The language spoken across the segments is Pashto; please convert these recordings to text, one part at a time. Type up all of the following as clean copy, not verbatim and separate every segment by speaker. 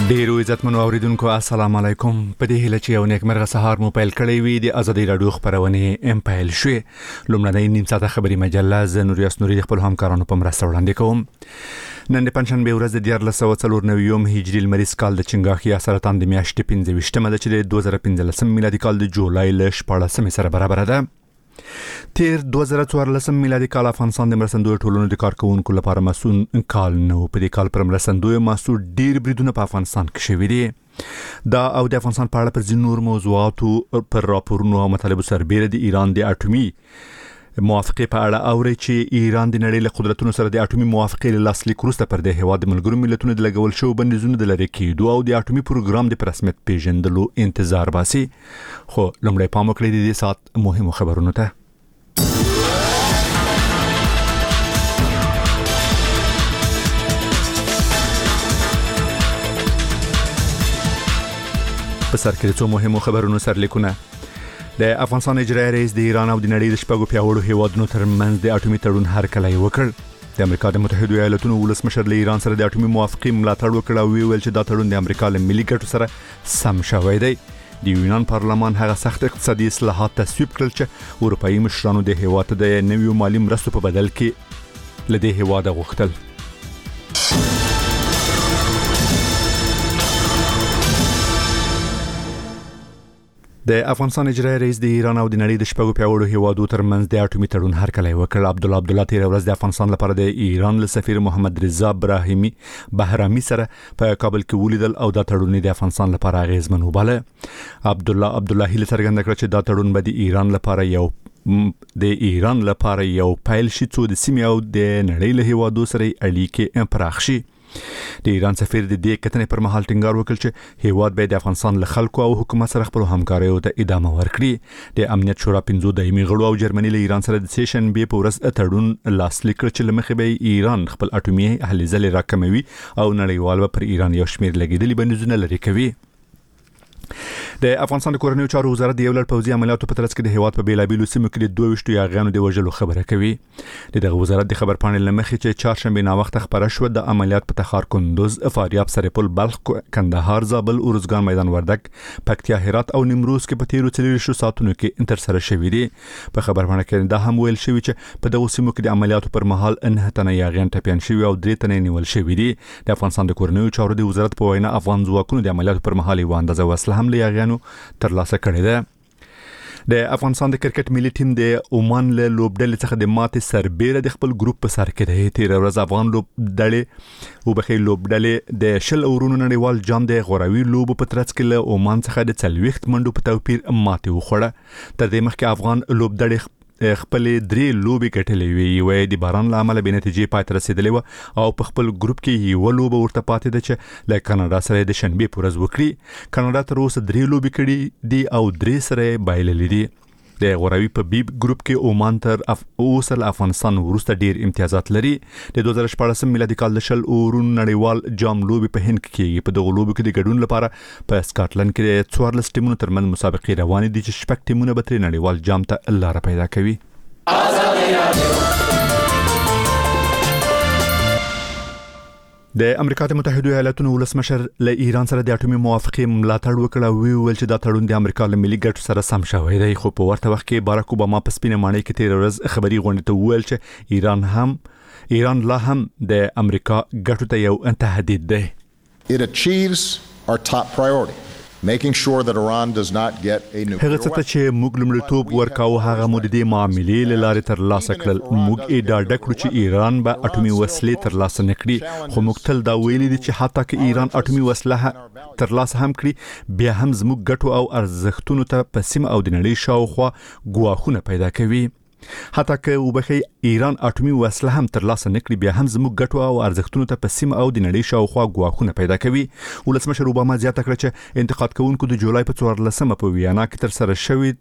Speaker 1: ډیرو عزتمنو اوریدونکو السلام علیکم. په دې هیله چې یو نیکمرغه سهار مو پیل کړی وي د ازادي رادیو خبرونه پیل شوه. لومړنۍ نیم ساعته خبري مجله ز نوریاس نوري خپل همکارانو په مرسته وړاندې کوم. نن د پنځشنبه ورځ د 1449 هجري لمریز کال د چنګاخي سرطان د میاشتې 15مه د 2015 میلادي کال د جولای ل 14 سره برابر ده. تیر 2014 میلادي کال افغانستان د مرستندوی ټولنو د کارکونکو لپاره مسون کال نو. په دې کال پر مرستندوی مسو ډیر بریدونه په افغانستان کې شوي دي. دا او د افغانستان په اړه پر ځینو نور موضوعاتو پر راپورونو او مطالبو سربېره د ایران د اټومي موافقه په اړه اوري چې ایران د نړۍ له قدرتونو سره د اټومي موافقه له لاسلیک وروسته پر د هواد ملګرو ملتونو د لګول شو بندیزونو د لری کېدو او د اټومي پروګرام د رسمیت پیژندلو انتظار باسي. خو لومړی پام وکړئ د دې سات مهمو خبرونو ته. په سر کې څو مهمو خبرونو سرلیکونه. د افغانستان اجرایي رئیس د ایران او د نړۍ د شپږو پیاوړو هیوادونو ترمنځ د اټومي تړون هرکلی وکړ. د امریکا د متحده ایالاتونو ولسمشر له ایران سره د اټومي موافقه ملاتړ وکړ او ویل چې دا تړون د امریکا له ملي ګټو سره سم شوی دی. د یونان پارلمان هغه سخت اقتصادي اصلاحات تصویب کړل چې اروپאי مشرانو د هیواد د نویو مالی مرستو په بدل کې لدې هیواد غوښتل. د افغانستان اجرایي رئیس د ایران او د نړۍ د شپږو پیاوړو هیوادو ترمنځ د اټومي تړون هرکلی وکړ. عبدالله تیر ورځ د افغانستان لپاره د ایران له سفیر محمد رضا بهرامي سره په کابل کې ولیدل او دا تړون د افغانستان لپاره اغیزمن وباله. عبدالله هیله څرګنده کړه چې دا تړون به د ایران لپاره یو پیل شي څو د سیمې او د نړۍ له هیوادو سره اړیکې پراخ شي. د ایران سفیر د دې کتنې پر مهال ټینګار وکړ چې هیواد به د افغانستان له خلکو او حکومت سره خپل همکاریو ته ادامه ورکړي. د امنیت شورا 15 دایمي غړو او جرمني له ایران سره د سیشن به په ورځ تړون لاسلیک کړ چې لمخې به ایران خپل اټومي اهلي ځل راکموي او نړیوال پر ایران یو شمیر لګیدلي بندیزونه لري کوي. د افغانستان د کورنیو چارو وزارت د یو لړ پوځي عملیاتو په ترڅ کې د هیواد په بیلابیلو سیمو کې د 22 یاغیانو د وژلو خبره کوي. دغه وزارت د خبر پاڼې لمخې چې چهارشنبه نا وخت خبره شو د عملیات په تخار کندوز فاریاب سرپل بلخ کندهار زابل اورزګان میدان وردګ پکتیا هرات او نیمروز کې په تیرو 40 ساعتونو کې انتر سره شوې دي. په خبر پاڼه کې دا هم ویل شوی چې په دغه سیمو کې د عملیاتو پر مهال 9 تنه یاغیان ټپيان شوي او 3 تنه نیول شوي دي. د افغانستان د کورنیو چارو د وزارت په وینا افغان ځواکونو د عملیاتو پر مهال یو اندازه وسله هم له یاغیانو ترلاسه کړې ده. د افغانستان د کرکټ ملي ټیم د عمان له لوبډلې څخه د ماتې سربېره د خپل ګروپ په سر کې دی. تیر ورځ افغان لوبډلې د 10 اورونو نړیوال جام د غوراوي لوبو په ترڅ کې له عمان څخه د 40 منډو په توپیر ماتې وخوړه. تر دې مخکې افغان لوبډلې خپل 3 لوبي ګټلې وي د باران له امله به نتیجې پای ته رسیدلې و او په خپل ګروپ کې یو لوب ورته پاتې ده چې له کاناډا سره د شنبه پورز وکړي. کاناډا تر اوسه 3 لوبي کړي دي او 3 سره بایللې دي. د غوراوي په بي ګروپ کې عمان تر اوسه افغانستان ورسته ډیر امتیازات لري. د 2014 میلادي کال د 10 اورونو نړیوال جام لوبي په هند کې کېږي. په دغه لوبو کې د ګډون لپاره په سکاټلند کې 14 ټیمونو ترمنځ مسابقې روانې دي چې 6 ټیمونه به تر نړیوال جام ته لار پیدا کوي. د امریکا د متحده ایالاتونو ولسمشر له ایران سره د اټومي موافقه ملاتړ وکړ او ویل چې دا تړون د امریکا له ملي ګټو سره سم شوی دی. خو په ورته وخت کې باراک اوباما په سپینه ماڼۍ کې تیر ورځ خبري غونډه ته ویل چې ایران لا هم د امریکا ګټو ته یو تهدید دی.
Speaker 2: It achieves our top priority. Making sure that Iran does not get a nuclear
Speaker 1: هغه څه چې موږ لومړیتوب ورکاو هغه مو د دې معاملې له لارې ترلاسه کړل. موږ ډاډه کړو چې ایران به اټومي وسلې ترلاسه نکړي. خو موږ تل دا ویلي دي چې حتی که ایران اټومي وسله ترلاسه هم کړي بیا هم زموږ ګټو او ارزښتونو ته په سیمه او د نړۍ شاوخوا ګواښونه پیدا کوي. حتی که ایران اټومي وسله هم ترلاسه نکړي بیا هم زموږ ګټو او ارزښتونو ته په سیمه او د نړۍ شاوخوا ګواښونه پیدا کوي. ولسمشر اوباما زیاته کړه چې انتقاد کوونکو د جولای په 14 په ویانا کې تر سره شوی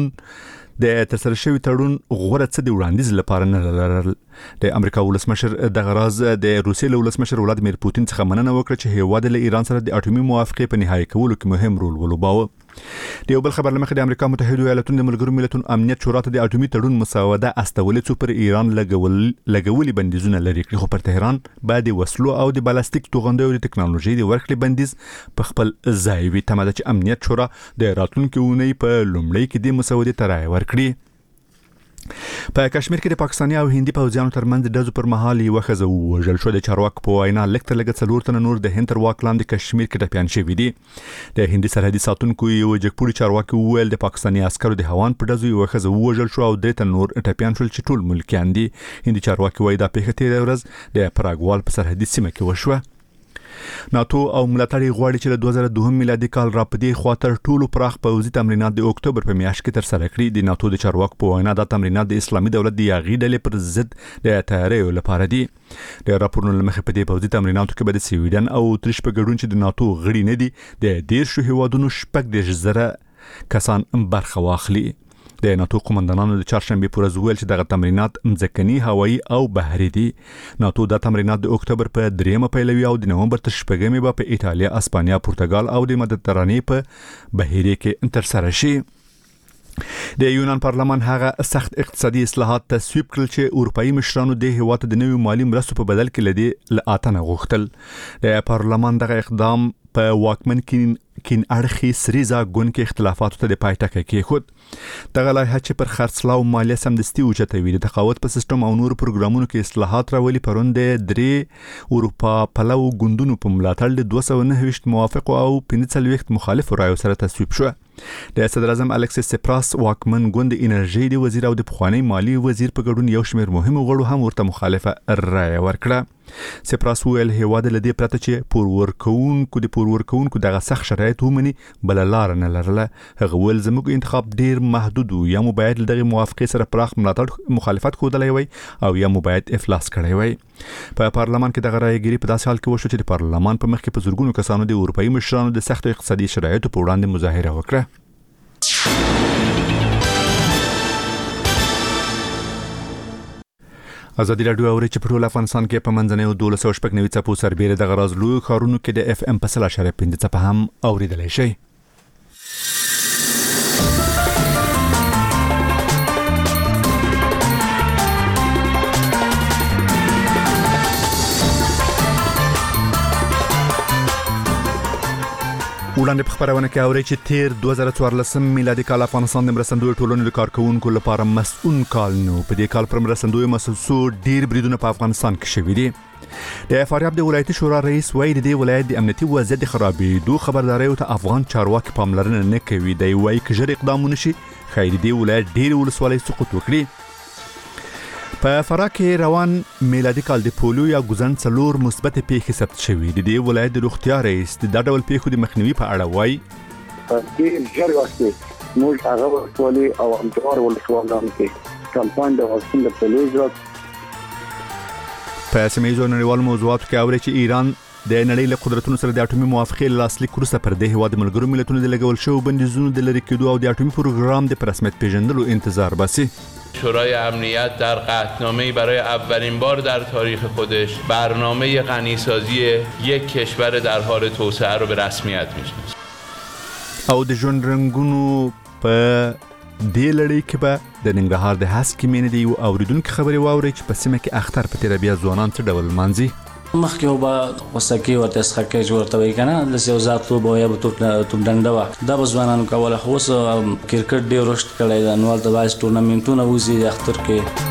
Speaker 1: تړون غوړه څه د وړاندیز لپاره نه لرل. د امریکا ولسمشر د غراز د روسیې له ولسمشر ولادیمیر پوتین څخه مننه وکړه چې هیواد له ایران سره د اټومي موافقه په نهایی کولو کې مهم رول ولوباوه. د یو بل خبر لمخې د امریکا متحده ایالاتونو د ملګرو ملتونو امنیت شورا ته د اټومي تړون مسوده استولې څو پر ایران لګولي بندیزونه لري کړي، خو پر تهران بعد وسلو او د بالستیک توغندیو د ټکنالوژي د ورکړې بندیز په خپل ځای وي. تمه ده چې امنیت شورا د راتلونکي اونۍ په لومړۍ کې د مسودې ته رایه ورکړي. په کشمیر کې د پاکستاني او هندي پوځیانو ترمنځ د ډزو پر مهال یو ښځه وژل شو. د چارواکو په وینا لږ 4 تنه نور د هند تر واک لاندې کشمیر کې ټپیان شوي دي. د هندي سرحدي ساتونکو یو جګپوړي چارواکي وویل د پاکستاني عسکرو د هوان په ډزو یو ښځه وژل شو او 3 تنه نور ټپیان شول چې ټول ملکیان دي. هندي چارواکي وایي دا پیښه تیره ورځ د پراګوال په سرحدي سیمه کې وشوه. ناتو او ملاتړي غواړي چې د 2002 میلادي کال را پدې خاطر ټولو پراخ پوځي تمرینات د اکتوبر په میاشت کې تر سره کړي. د ناتو د چارواکو په وینا دا تمرینات د اسلامي دولت د یاغي ډلې پر ضد د تیاریو لپاره دي. د راپورونو لمخې په دې پوځي تمریناتو کې به د سویډن او اتریش په ګډون چې د ناتو غړي نه دي د 10 هیوادونو 14,000 کسان برخه واخلي. د ناتو قومندانانو د چهارشنبه پر ورځ ویل چې دغه تمرینات مځکني، هوایي او بحري دي. ناتو دا تمرینات د اکتوبر په 3 پیلوي او د نومبر تر 8 به په ایتالیا، اسپانیا، پرتګال او د مدیترانې په بحیره کې تر سره شي. د یونان پارلمان هغه سخت اقتصادي اصلاحات تصویب کړل چې اروپאי مشرانو د هیواد د نوي مالی مرستو په بدل کې لدی لاتنه غوښتل. د پارلمان دغه اقدام په واکمن کین اړخي سریزا ګوند کې اختلافاتو ته د پای ټکی کېښود. دغه لایحه چې پر خرڅلاو مالیه سمدستي اوچتوي، د تقاعد په سیستم او نور پروګرامونو کې اصلاحات راولي، پرون د 3 اروپا پلو ګوندونو په ملاتړ د 229 موافق او 45 مخالف رایو سره تصویب شو. د صدر اعظم الکسیس سپراس واکمن ګوند انرژي د وزیر او د پخوانی مالی وزیر په ګډون یو شمېر مهم غړو هم ورته مخالفه رایه ورکړه. سپراس ویل هیواد له دې پرته چې پور ورکوونکو دغه سخت شرایط ومني بل لار نه لرله. هغه ویل زموږ انتخاب ډیر محدود و، یا مو باید دغه موافقه سره پراخ ملاتړ مخالفت ښودلی وي او یا مو باید افلاس کړی وي. په پارلمان کې دغه رایګيري په داسې حال کې وشو چې د پارلمان په مخ کې په زورګونو کسانو د اروپאי مشرانو د سخت اقتصادي شرایطو په وړاندې مظاهره وکړه. ازادي راډیو اوري چې په ټول افغانستان کې په منځنۍ 1290 څپو سربېره د غراز لوی خارونو کې د FM په 0.5 څپه هم اوریدلای شي. وړاندې په خبرونه کې اوري چې تیر 2014 میلادي کال افغانستان د مرستندوی ټولنې د کارکونکو لپاره مسؤل کال نو. په دې کال پر مرستندوی مؤسسو ډیر بریدونه په افغانستان کې شوي دي. د فاریاب د ولایتي شورا رئیس وایي د دې ولایت د امنیتي وضعیت خرابېدو خبرداري ته افغان چارواکي پاملرنه نه کوي. د وایي چې ژر اقدام ونشي خیر دی ولایت ډیر ولسوالۍ سقوط وکړي. په فراه کې روان میلادي کال د پولیو یا ګوزن څلور مثبت پیښې ثبت شوې. د دې ولایت د روغتیا رئیس د ډول پیښو د مخنیوي په اړه وایي
Speaker 3: چې ژر واسطه موږ هغه ولسوالۍ او امتوار ولسوالۍ کې کمپاین د واکسین د پولیو
Speaker 1: په سیمه‌ییزو نړیوالو موضوعاتو کې اوري چې ایران د نړۍ له قدرتونو سره د اټومي موافقې لاسلیک وروسته پر دې هیواد ملګرو ملتونو د لګول شوو بندیزونو د لرې کېدو او د اټومي پروګرام د رسمیت پیژندلو انتظار باسي.
Speaker 4: شورای امنیت در قطعنامه‌ای برای اولین بار در تاریخ خودش برنامه غنیسازی یک کشور در حال توسعه رو به رسمیت میشناسه.
Speaker 1: او د ژوند رنگونو په دې لړۍ کې به د ننګرهار د هسکې مینې دی او اوریدونکو خبري واوري چې په سیمه کې اختر په تیر بیا ځوانان څه ډول مانځي.
Speaker 5: مخکې وبا وسکی ورته څخه ورته وی کنه د یو ذاتو بویا به توپ ډنډه دا بزوانانو کوله خو کرکټ ډیر رشد کړی د انوال د وایس ټورنمنټونه وزي د اختر کې.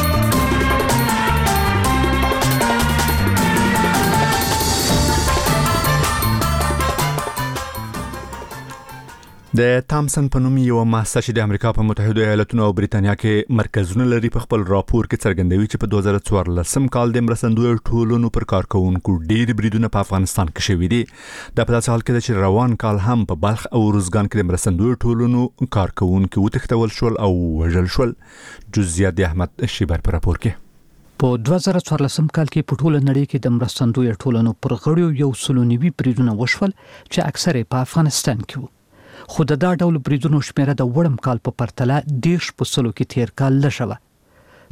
Speaker 1: د تامسن په نوم یو مؤسسه چې د امریکا په متحده ایالاتونو او بریتانیا کې مرکزونه لري په خپل راپور کې څرګندوي چې په 2014 کال د مرستندوی ټولنو پر کارکونکو ډېر بریدونه په افغانستان کې شوي دي. د په داسې حال کې چې روان کال هم په بلخ او روزګان کې د مرستندوی ټولنو کارکونکو وتښتول شول او وژل شول. جزئیات د احمد شیبر په راپور کې.
Speaker 6: په 2014 کال کې په ټوله نړۍ کې د مرستندوی ټولنو پر غړیو یو سلونیوي بریدونه وشول چې اکثره په افغانستان کې وو. خو دا ډول بریدونو شمیره د وړم کال په پرتله 10% کې تیر کال لږه.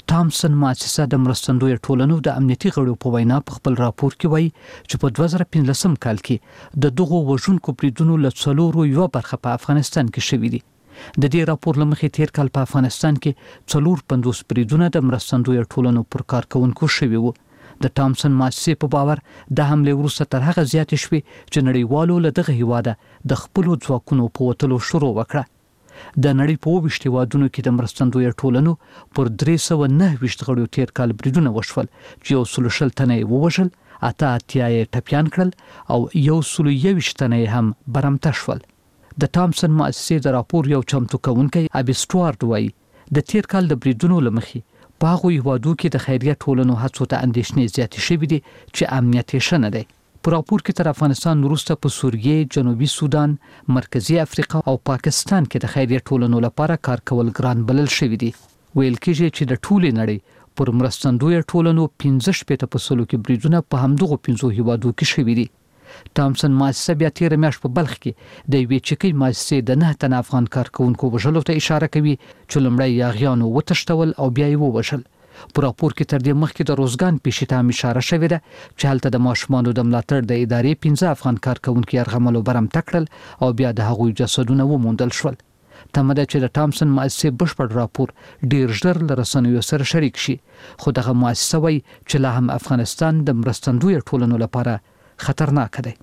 Speaker 6: ټامسن مؤسسه د مرستندوی ټولنو د امنیتي غړو په وینا په خپل راپور کې وایي چې په 2015 کال کې د دغو وژونکو بریدونو له څلورو یو برخه په افغانستان کې شوې دي. د دې راپور لمخې تیر کال په افغانستان کې 450 بریدونه د مرستندوی ټولنو پر کارکونکو شوي وو. د ټامسن مؤسسې په باور د حمله وروسته تر هغه زیاتې شوې چې نړیوالو له دغه هیواده د خپل ځواکونو په وتلو شروع وکړه. د نړۍ په 20 هیوادونو کې د مرستندوی ټولنو پر 329 غړو تیر کال بریدونه وشول چې 120 تنه ووژل، 88 یې ټپیان کړل او 121 تنه هم برمته شول. د ټامسن مؤسسې د راپور یو چمتو کوونکی ابي سټوارټ وایي د تیر کال د بریدونو لمخې په هغو هیوادو کې د خیریه ټولنو هڅو ته اندېښنې زیاتې شوې دي چې امنیت یې ښه نه دی. په راپور کې تر افغانستان وروسته په سوریه، جنوبي سودان، مرکزي افریقا او پاکستان کې د خیریه ټولنو لپاره کار کول ګران بلل شوي دي. ویل کېږي چې د ټولې نړۍ پر مرستندوی ټولنو 15% په سلو کې بریدونه په همدغو 15 هیوادو کې شوي دي. ټامسن مؤسسه بیا تیر میاشت په بلخ کې د یوې چکی مؤسسې د 9 تنه افغان کارکونکو وژلو ته اشاره کوي چې لومړی یاغیانو وتښتول او بیا یې ووژل. په راپور کې تر دې مخکې د روزګان پیښې ته هم اشاره شوې ده چې هلته د ماشومانو د ملاتړ د ادارې 15 افغان کارکونکو یرغمل او برمته کړل او بیا د هغوی جسدونه وموندل شول. تمه ده چې د ټامسن مؤسسې بشپړ راپور ډیر ژر له رسنیو سره شریک شي، خو دغه مؤسسه وایي چې لا هم افغانستان د مرستندوی ټولنو لپاره خطرناک دی.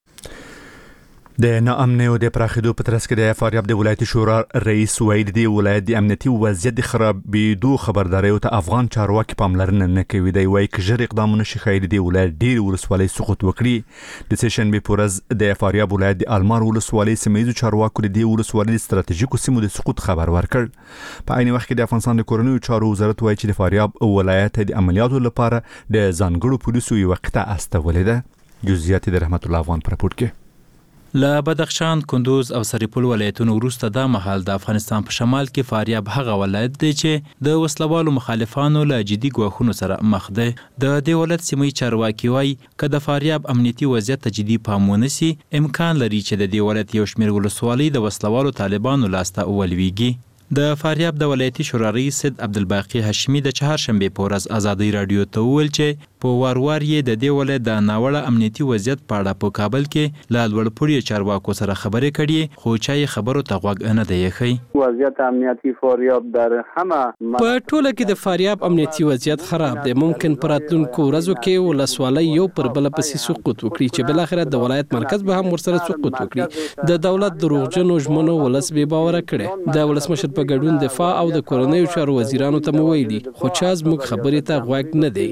Speaker 1: د ناامنۍ او د پراخېدو په ترڅ کې د فاریاب د ولایتي شورا رئیس ویلي دی ولایت د امنیتي وضعیت د خرابېدو خبرداري او ته افغان چارواکي پاملرنه نه کوي. دی وایي چې ژر اقدامونه شي ښایي د ولایت ډېرې ولسوالۍ سقوط وکړي. د سه‌شنبې په ورځ د فاریاب ولایت د المار ولسوالۍ سیمه ییزو چارواکو د دې ولسوالۍ د ستراتیژیکو سیمو د سقوط خبر ورکړ. په عین وخت کې د افغانستان د کورنیو چارو وزارت وایي چې د فاریاب ولایت د عملیاتو لپاره د ځانګړو پولیسو یو وخت استولې ده. جزئیات د رحمت الله افغان پر راپور کې
Speaker 7: له بدخشان، کندوز او سرپل ولایتونو وروسته دا مهال د افغانستان په شمال کې فاریاب هغه ولایت دی چې د وسلوالو مخالفانو له جدي ګواښونو سره مخ دی. د دې ولایت سیمې چارواکي وایي که د فاریاب امنیتي وضعیت ته جدي پام ونه شي، امکان لري چې د دې ولایت یو شمېر ولسوالۍ د وسلوالو طالبانو لاسته ولویږي. د فاریاب د ولایتي شورا رئیس سید عبدالباقي هاشمي د چهارشنبې په ورځ ازادۍ راډیو ته وویل چې په وار یې د دې ولایت د ناوړه امنیتي وضعیت په اړه په کابل کې له لوړپوړي چارواکو سره خبرې کړي، خو چا یې خبرو ته غوږ نه دی ایښی.
Speaker 3: وضعیت امنیتي فاریاب در همه
Speaker 8: په ټوله کې د فاریاب امنیتي وضعیت خراب دی. ممکن په راتلونکو ورځو کې ولسوالۍ یو پر بل پسې سقوط وکړي چې بالاخره د ولایت مرکز به هم ورسره سقوط وکړي. د دولت دروغجنو ژمنو ولس بې باوره کړي. د ولسمشر په ګډون دفاع او د کورنیو چارو وزیرانو ته مو ویلي، خو چا زموږ خبرې ته غوږ نه دی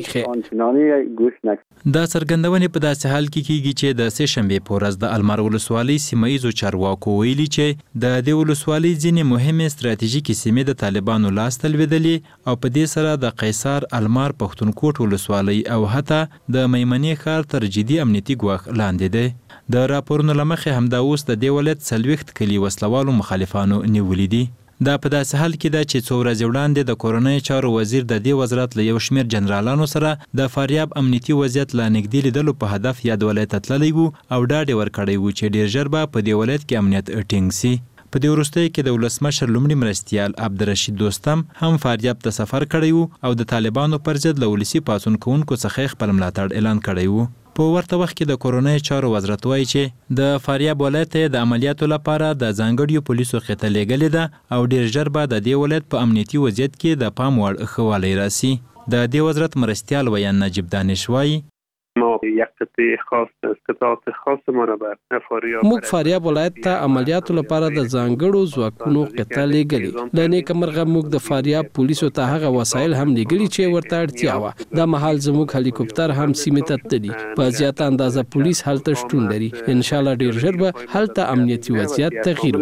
Speaker 8: ایښی.
Speaker 7: دا څرګندونې په داسې حال کې کیږي چې د سه‌شنبې په ورځ د المار ولسوالۍ سیمه ییزو چارواکو ویلي چې د دې ولسوالۍ ځینې مهمې ستراتیژیکې سیمې د طالبانو لاسته لوېدلې او په دې سره د قیصار، المار، پښتونکوټ ولسوالۍ او حتی د میمنې ښار تر جدي امنیتي ګواښ لاندې دی. د راپورونو له مخې همدا اوس د دې ولایت 40 کلي وسلوالو مخالفانو نیولي دي. دا په داسې حال کې ده چې څو ورځې وړاندې د کورنیو چارو وزیر د دې وزارت له یو شمېر جنرالانو سره د فاریاب امنیتي وضعیت لا نږدې لیدلو په هدف یاد ولایت ته تللی و او ډاډ یې ورکړی و چې ډېر ژر به په دې ولایت کې امنیت ټینګ سي. په دې وروستیو کې د ولسمشر لومړي مرستیال عبدالرشید دوستم هم فاریاب ته سفر کړی و او د طالبانو پر ضد له ولسي پاڅون کوونکو څخه خپل ملاتړ اعلان کړی و. په ورته وخت کې د کورنیو چارو وزارت وایي چې د فاریاب ولایت د عملیاتو لپاره د ځانګړیو پولیسو خطه لیږلې ده او ډېر ژر به د دې ولایت په امنیتي وضعیت کې د پام وړ ښه والی راسي. د دې وزارت مرستیال ویان نجیب دانش وایي
Speaker 9: ما یک قطعه خاص قطعات خاص ما را به فاریاب
Speaker 8: موږ فاریاب ولایت ته عملیاتو لپاره د ځانګړو ځواکونو قطعه لیږلې. له نیکه مرغه موږ د فاریاب پولیسو ته هغه وسایل هم لیږلي چې ورته اړتیا وه. دا مهال زموږ هلیکوپټر هم سیمې ته تللي. په زیاته اندازه پولیس هلته شتون لري. انشاءالله ډېر ژر به هلته امنیتي وضعیت تغییر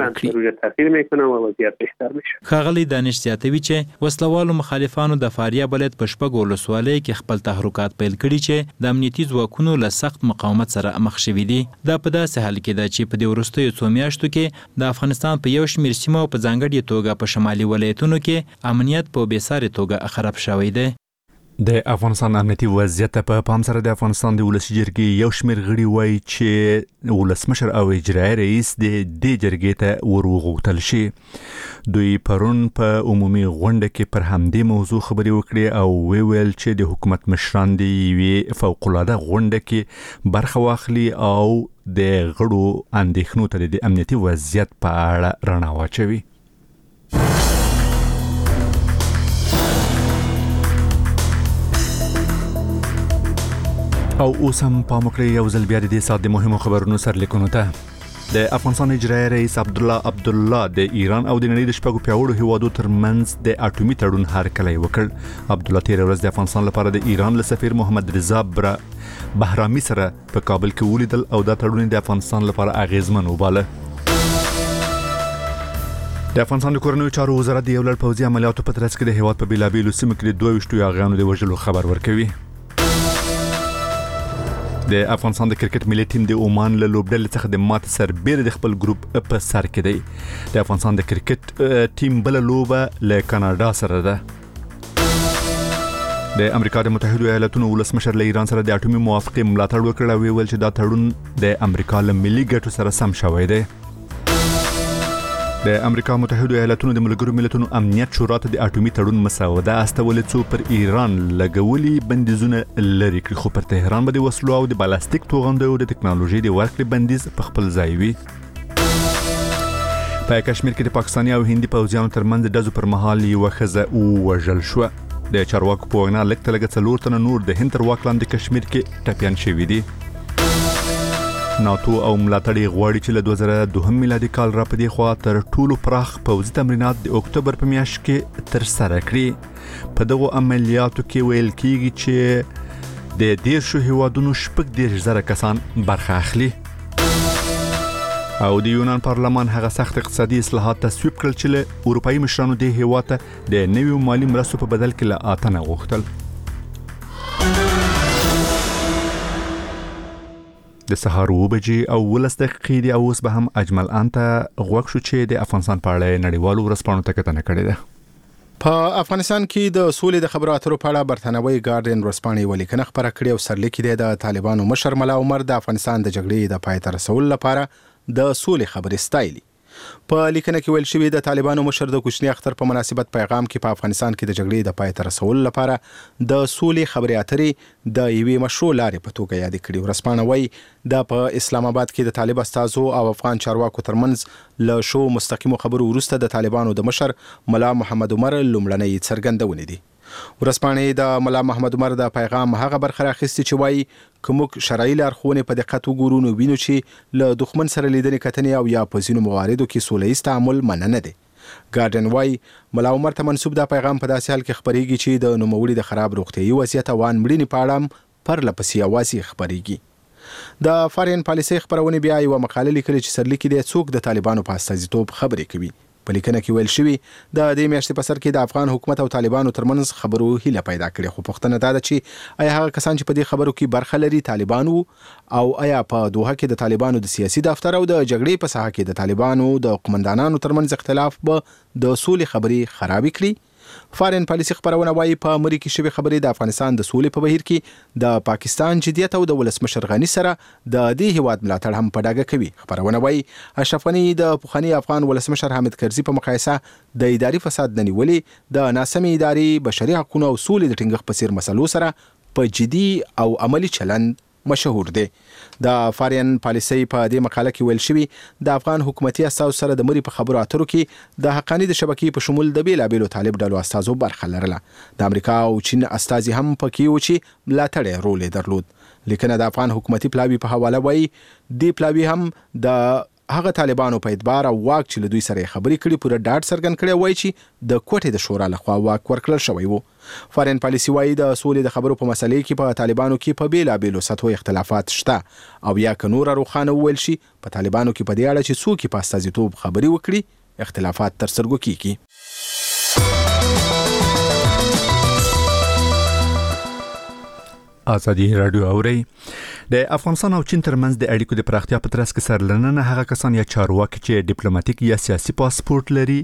Speaker 9: وکړي.
Speaker 7: ښاغلی دانش زیاتوي چې وسلوالو مخالفانو د فاریاب ولایت په شپږو ولسوالیو کې خپل تحرکات پیل کړي چې د امنیتي ځواکونو له سخت مقاومت سره مخ شوي دي. دا په داسې حال کې ده چې په دې وروستیو څو میاشتو کې د افغانستان په یو شمېر سیمو په ځانګړې توګه په شمالي ولایتونو کې امنیت په بېسارې توګه خراب شوی دی.
Speaker 1: د افغانستان امنیتي وضعیت په پام سره د افغانستان د ولسی جرګې یو شمېر غړي وایي چې ولسمشر او اجرایي رئیس د دې جرګې ته ورغوښتل شي. دوی پرون په عمومي غونډه کې پر همدې موضوع خبرې وکړې او ویل چې د حکومت مشران د یوې فوق‌العاده غونډه کې برخه واخلي او د غړو اندېښنو ته د امنیتي وضعیت په اړه رڼا واچوي. او اوس هم پام وکړئ یو ځل بیا د دې ساعت د مهمو خبرونو سرلیکونو ته. د افغانستان اجرایي رئیس عبدالله د ایران او د نړۍ د شپږو پیاوړو هیوادو ترمنځ د اټومي تړون هرکلی وکړ. عبدالله تېره ورځ د افغانستان لپاره د ایران له سفیر محمد رضا بهرامي سره په کابل کې ولیدل او دا تړون د افغانستان لپاره اغیزمن وباله. د افغانستان د کورنیو چارو وزارت د یو لړ پوځي عملیاتو په ترڅ کې د هیواد په بیلابیلو سیمو کې د 22 یاغیانو د وژلو خبر ورکوي. د افغانستان د کرکټ ملي ټیم د عمان له لوبډلې څخه د مات سربېره د خپل ګروپ په سر کې دی. د افغانستان د کرکټ ټیم بل لوبه له کاناډا سره ده. د امریکا د متحده ایالاتونو ولسمشر له ایران سره د اټومي موافقې ملاتړ وکړ او ویل چې دا تړون د امریکا له ملي ګټو سره سم شوی دی. د امریکا متحده ایالاتونو د ملګرو ملتونو امنیت شورا ته د اټومي تړون مسوده استولې څو پر ایران لګولي بندیزونه لري کړي، خو پر تهران باندې وسلو او د بالاستیک توغندیو د ټکنالوژي د ورکړې بندیز په خپل ځای وي. په کشمیر کې د پاکستاني او هندي پوځیانو ترمنځ د ډزو پر مهال یو ښځه وژل شو. د چارواکو په وینا لږ تر لږه 4 تنه نور د هند تر واک لاندې کشمیر کې ټپیان شوي دي. ناتو او ملاتړي غواړي چې له 2002 میلادي کال را پدې خوا تر ټولو پراخ پوځي تمرینات د اکتوبر په میاشت کې تر سره کړي. په دغه عملیاتو کې ویل کېږي چې د 10 هیوادونو 14,000 کسان برخه اخلي. او د یونان پارلمان هغه سخت اقتصادي اصلاحات تصویب کړل چې له اروپایي مشرانو د هیواد ته د نویو مالی مرستو په بدل کې له آتنه غوښتل. د سهار 2 بجې او 12 دقیقې دی او اوس به هم اجمل انته غوښ شو چې د افغانستان په اړه نړیوالو ورسپانو ته کتنه کړې ده.
Speaker 10: په افغانستان کې د سولې د خبرو اترو په اړه برتانوي ګارډین ورسپانې ولیکنه خبره کړې او سرلیک دی د طالبانو مشر ملا عمر د افغانستان د جګړې د پای ته رسولو لپاره د سولې خبرې ستایلي. په لیکنه کې ویل شوی د طالبانو مشر د کوچنی اختر په مناسبت پیغام کې په افغانستان کې د جګړې د پای ته رسولو لپاره د سولې خبرې اترې د یوې مشروع لارې په توګه یاد کړي. ورسپانه وایي د په اسلام آباد کې د طالب استازو او افغان چارواکو ترمنځ له شو مستقیمو خبرو وروسته د طالبانو د مشر ملا محمد عمر لومړنۍ څرګندونې دي. ورسپانه د ملا محمد عمر د پیغام هغه برخه راخستې چې وایي کوم شرعي لارښوونې په دقت وګورو نو وینو چې له دښمن سره لیدنې کتنې او یا په ځینو مواردو کې سوله‌ییز تعامل مننه دي. ګارډن وایي ملا عمر ته منسوب دا پیغام په داسې حال کې خبرېږي چې د نوموړي د خراب روغتیايي وضعیت او مړینې په اړه پرلپسې اوازې خبرېږي. د فارین پالیسۍ خبرونه بیا یو مقاله لیکلې چې سرلیک دی څوک د طالبانو په استازیتوب خبرې کوي. په لیکنه کې ویل شوی د دې میاشتې په سر کې د افغان حکومت او طالبانو ترمنځ خبرو هیله پیدا کړې، خو پوښتنه دا ده چې آیا هغه کسان چې په دې خبرو کې برخه لري طالبانو او آیا په دوحه کې د طالبانو د سیاسي دفتر او د جګړې په ساحه کې د طالبانو د قومندانانو ترمنځ اختلاف به د سولې خبرې خراب کړي. فارین پالیسي خبرونه وایي په امریکا کې شوی خبرې د افغانستان د سولې په بهیر کې د پاکستان جديت او د ولسمشر غنی سره د دې هیواد ملاتړ هم په ډاګه کوي. خبرونه وایي اشرف غنی د پخوانی افغان ولسمشر حامد کرزي په مقایسه د اداري فساد نه نیولې د ناسمې ادارې بشري حقوقو او سولې د ټینګښت په څیر مسلو سره په جدي او عملی چلند مشهور دی. د فارین پالیسۍ په دې مقاله کې ویل شوی د افغان حکومتي استازو سره د مری په خبرو اترو کې د حقانی د شبکې په شمول د بیلابیلو طالب ډلو استازو برخه لرله. د امریکا او چین استازي هم پکې و چې ملاتړ رول درلود. لیکنه د افغان حکومتي پلاوی په حواله وایي دی پلاوی هم د هغه طالبانو په اعتبار او واک چې له دوی سره خبرې کړي پوره ډاډ څرګند کړي وایي چې د کوټې د شورا لخوا واک ورکړل شوی وو. فارین پالیسي وایي د سولې د خبرو په مسلې کې په طالبانو کې په بیلابیلو سطحو اختلافات شته او یا که نور روښانه وویل شي په طالبانو کې په دې اړه چې څوک په استازیتوب خبرې وکړي اختلافات تر سترګو کیږي.
Speaker 1: ازادي رادیو اوري د افغانستان او چین ترمنځ د اړیکو د پراختیا په ترڅ کې سرلننه هغه کسان یا چارواکي چې ډیپلوماټیک یا سیاسي پاسپورت لري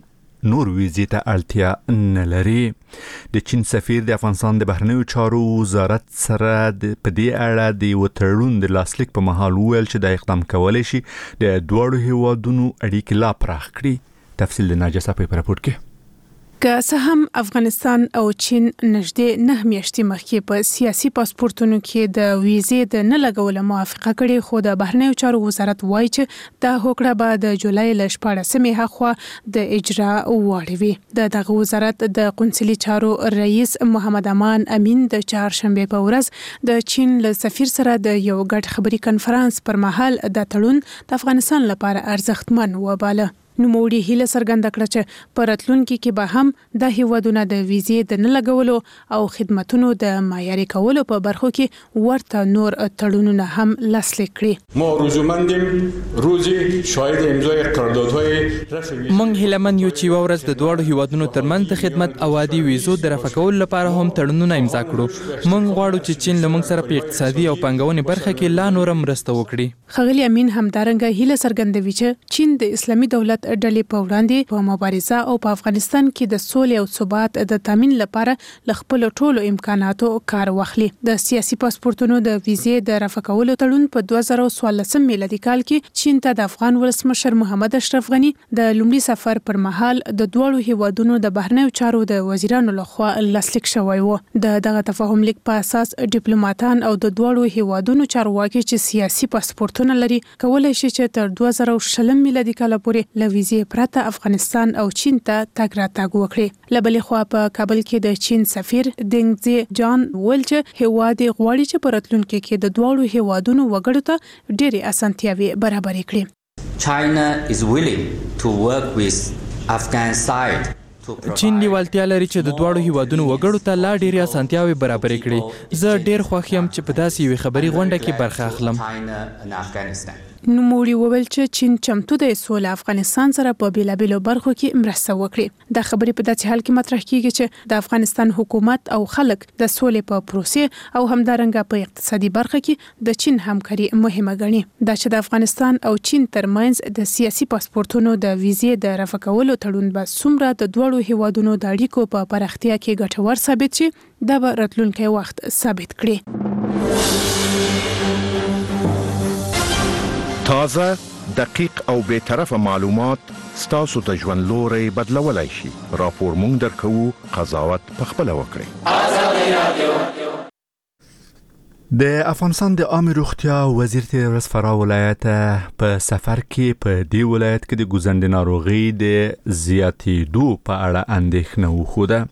Speaker 1: نور ویزې ته اړتیا نه لري. د چین سفیر د افغانستان د بهرنیو چارو وزارت سره په دې اړه د یو تړون د لاسلیک په مهال وویل چې د اقدام کولای شي د دواړو هیوادونو اړیکې لا پراخ کړي. تفصیل د ناجیه صاحب په راپور کې.
Speaker 11: که څه هم افغانستان او چین نږدې 9 میاشتې مخکې په سیاسي پاسپورتونو کې د ویزې د نه لګولو موافقه کړې، خو د بهرنیو چارو وزارت وایي چې دا هوکړه به د جولای ل 14مې هخوا د اجرا وړ وي. دغه وزارت د قونسلي چارو رئیس محمد امان امین د چهارشنبه په ورځ د چین له سفیر سره د یو ګډ خبري کنفرانس پر مهال د تړون د افغانستان لپاره ارزښتمن وباله. نوموړي هیله څرګنده کړه چې په راتلونکي کې به هم د هیوادونو د ویزې د نه لګولو او خدماتو د معیاري کولو په برخو کې ورته نور تړونونه هم لاسلیک کړي.
Speaker 12: ما روزمندیم روزي شاهد امضای قراردادهای رسمي.
Speaker 13: موږ هیلمن یو چې ورځ د دوه هیوادونو ترمنځ د خدمت او عادي ویزو د رفع کولو لپاره هم تړونونه امضا کړو. موږ غواړو چې چین له موږ سره په اقتصادي او پانګونې برخه کې لا نور مرسته وکړي.
Speaker 11: ښاغلي امین همدارنګه هیله څرګندوي چې چین د اسلامي دولت ډلې په وړاندې په مبارزه او په افغانستان کې د سولې او ثبات د تامین لپاره ل خپل ټولو امکاناتو کار واخلي. د سیاسي پاسپورتونو د ویزې د رفع کولو تړون په 2014 میلادي کال کې چین ته د افغان ولسمشر محمد اشرف غنی د لومړي سفر پر مهال د دوه هیوادونو د بهرنیو چارو د وزیرانو لخوا لاسلیک شوی و. دغه تفاهم لیک په اساس ډیپلوماټان او د دوه هیوادونو چارواکي چې سیاسي پاسپورتونه لري کولای شي چې تر 2020 میلادي کال پورې ویزې پرته افغانستان او چین ته تګ راتګ وکړي. لبلې خوا په کابل کې د چین سفیر دنګزي جان ولچ هیواد غواړي چې په راتلونکي کې د دوه هیوادونو وګړو ته ډېرې اسانتیاوي برابر کړي.
Speaker 14: China is willing to work with Afghan side.
Speaker 13: چین لیوالتیا لري چې د دوه هیوادونو وګړو ته لا ډېرې اسانتیاوي برابر کړي. زه ډېر خوښ یم چې په داسې یوې خبري غونډه کې برخه اخلم.
Speaker 11: نوموړي وویل چې چین چمتو د سولې افغانستان سره په بیلابیلو برخو کې مرسته وکړي. د خبرې په داسې حال کې مطرح کیږي چې د افغانستان حکومت او خلک د سولې په پروسې او همدارنګه په اقتصادي برخه کې د چین همکاري مهمه ګڼي. دا چې د افغانستان او چین ترمنځ د سیاسي پاسپورتونو د ویزې د رفع کولو تړون به څومره د دوه هیوادونو د اړیکو په پراختیا کې ګټور ثابت شي، دا به راتلونکي وخت ثابت کړي.
Speaker 15: تازه، دقیق او بی‌طرفه معلومات ستاسو ته ژوند لوري بدلولای شي. راپور مونږ درکوو، قضاوت پخپله وکړئ.
Speaker 1: د افغانستان د عامه روغتیا وزیر تیر ورځ فراه ولایت په سفر کې په دې ولایت کې د ګوزندې ناروغي د زیاتېدو په اړه اندېښنه وښوده.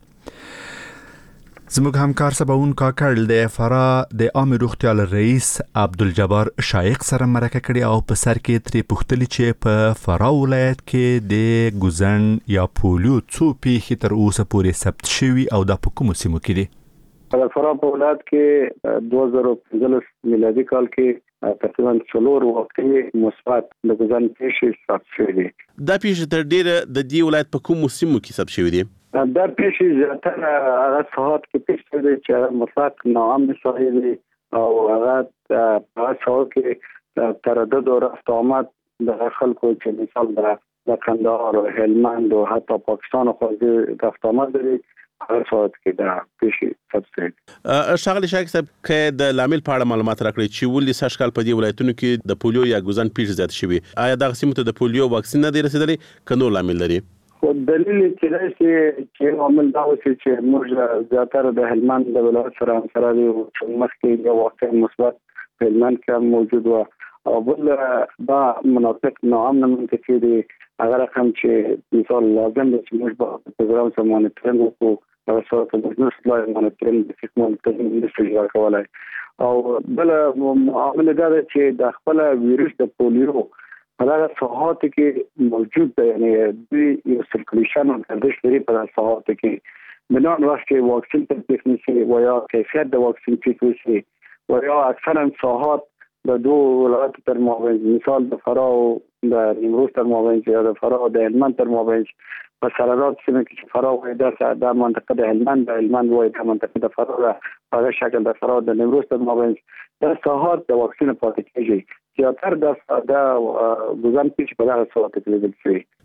Speaker 1: زموږ همکار سباون کاکړ د فراه د عامه روغتیا رئیس عبدالجبار شایق سره مرکه کړې او په سر کې ترې پوښتلي چې په فراه ولایت کې د ګوزند یا پولیو څو پیښې تر اوسه پورې ثبت شوي او دا په کومو سیمو کې دي؟
Speaker 3: د فراه په ولایت کې 2015 میلادي کال کې تقریبا 4 واقعي مثبت د ګوزند پیښې ثبت شوي دي.
Speaker 16: دا پیښې تر ډیره د دې ولایت په کومو سیمو کې ثبت شوي دي؟
Speaker 3: دا پیښې زیاتره هغه ساحات کې پیښ شوي چې مطلق ناامن ساحې دي او هغه په ساحو کې تردد او رفت آمد د خلکو چې مثال د کندهار او هلمند او حتی پاکستان خو د رفت آمد لري هغه ساحات کې دا پیښې ثبت شوي.
Speaker 16: ښاغلي شایق صاحب که د لامل په اړه معلومات راکړئ چې ولې سږ کال په دې ولایتونو کې د پولیو یا ګوزند پیښې زیاتې شوي؟ آیا دغه سیمو ته د پولیو واکسین نه دی رسېدلی که نور لامل لري؟
Speaker 3: خو دلیل چې عامل دا و چې موږ زیاتره د هلمند د ولایت سره همسره دي چې مخکې یو واقع مثبت په هلمند کې موجود و او بل دا مناطق ناامن منطقې دي. هغه رقم چې مثال لازم دی چې موږ په پروګرام سره مانیټرینګ وکړو، هغه سره د بزنس لای مانیټرینګ د فیک مانیټرینګ اندستري راکولای او بل عامل دا چې د خپل ویروس د پولیو هغه ساحات کې موجود دی، یعنی د یو سرکولیشن او گردش لري په ساحات کې بنان وخت کې واکسین تطبیق نشي و یا کیفیت د واکسین ټیک نشي و یا اکثرا ساحات د دوه ولایتو تر مابین مثال د فراه او د نیمروز تر مابین یا د فراه او د هلمند تر مابین په سرحد سیمه کې چې فراه وایي دا منطقه د هلمند وایي دا منطقه د فراه په هغه شکل د فراه د نیمروز تر مابین دا ساحات د واکسین پاتې کېږي. زیاتره د ګوزند پیښې په دغه ساحات کې لیدل شوي.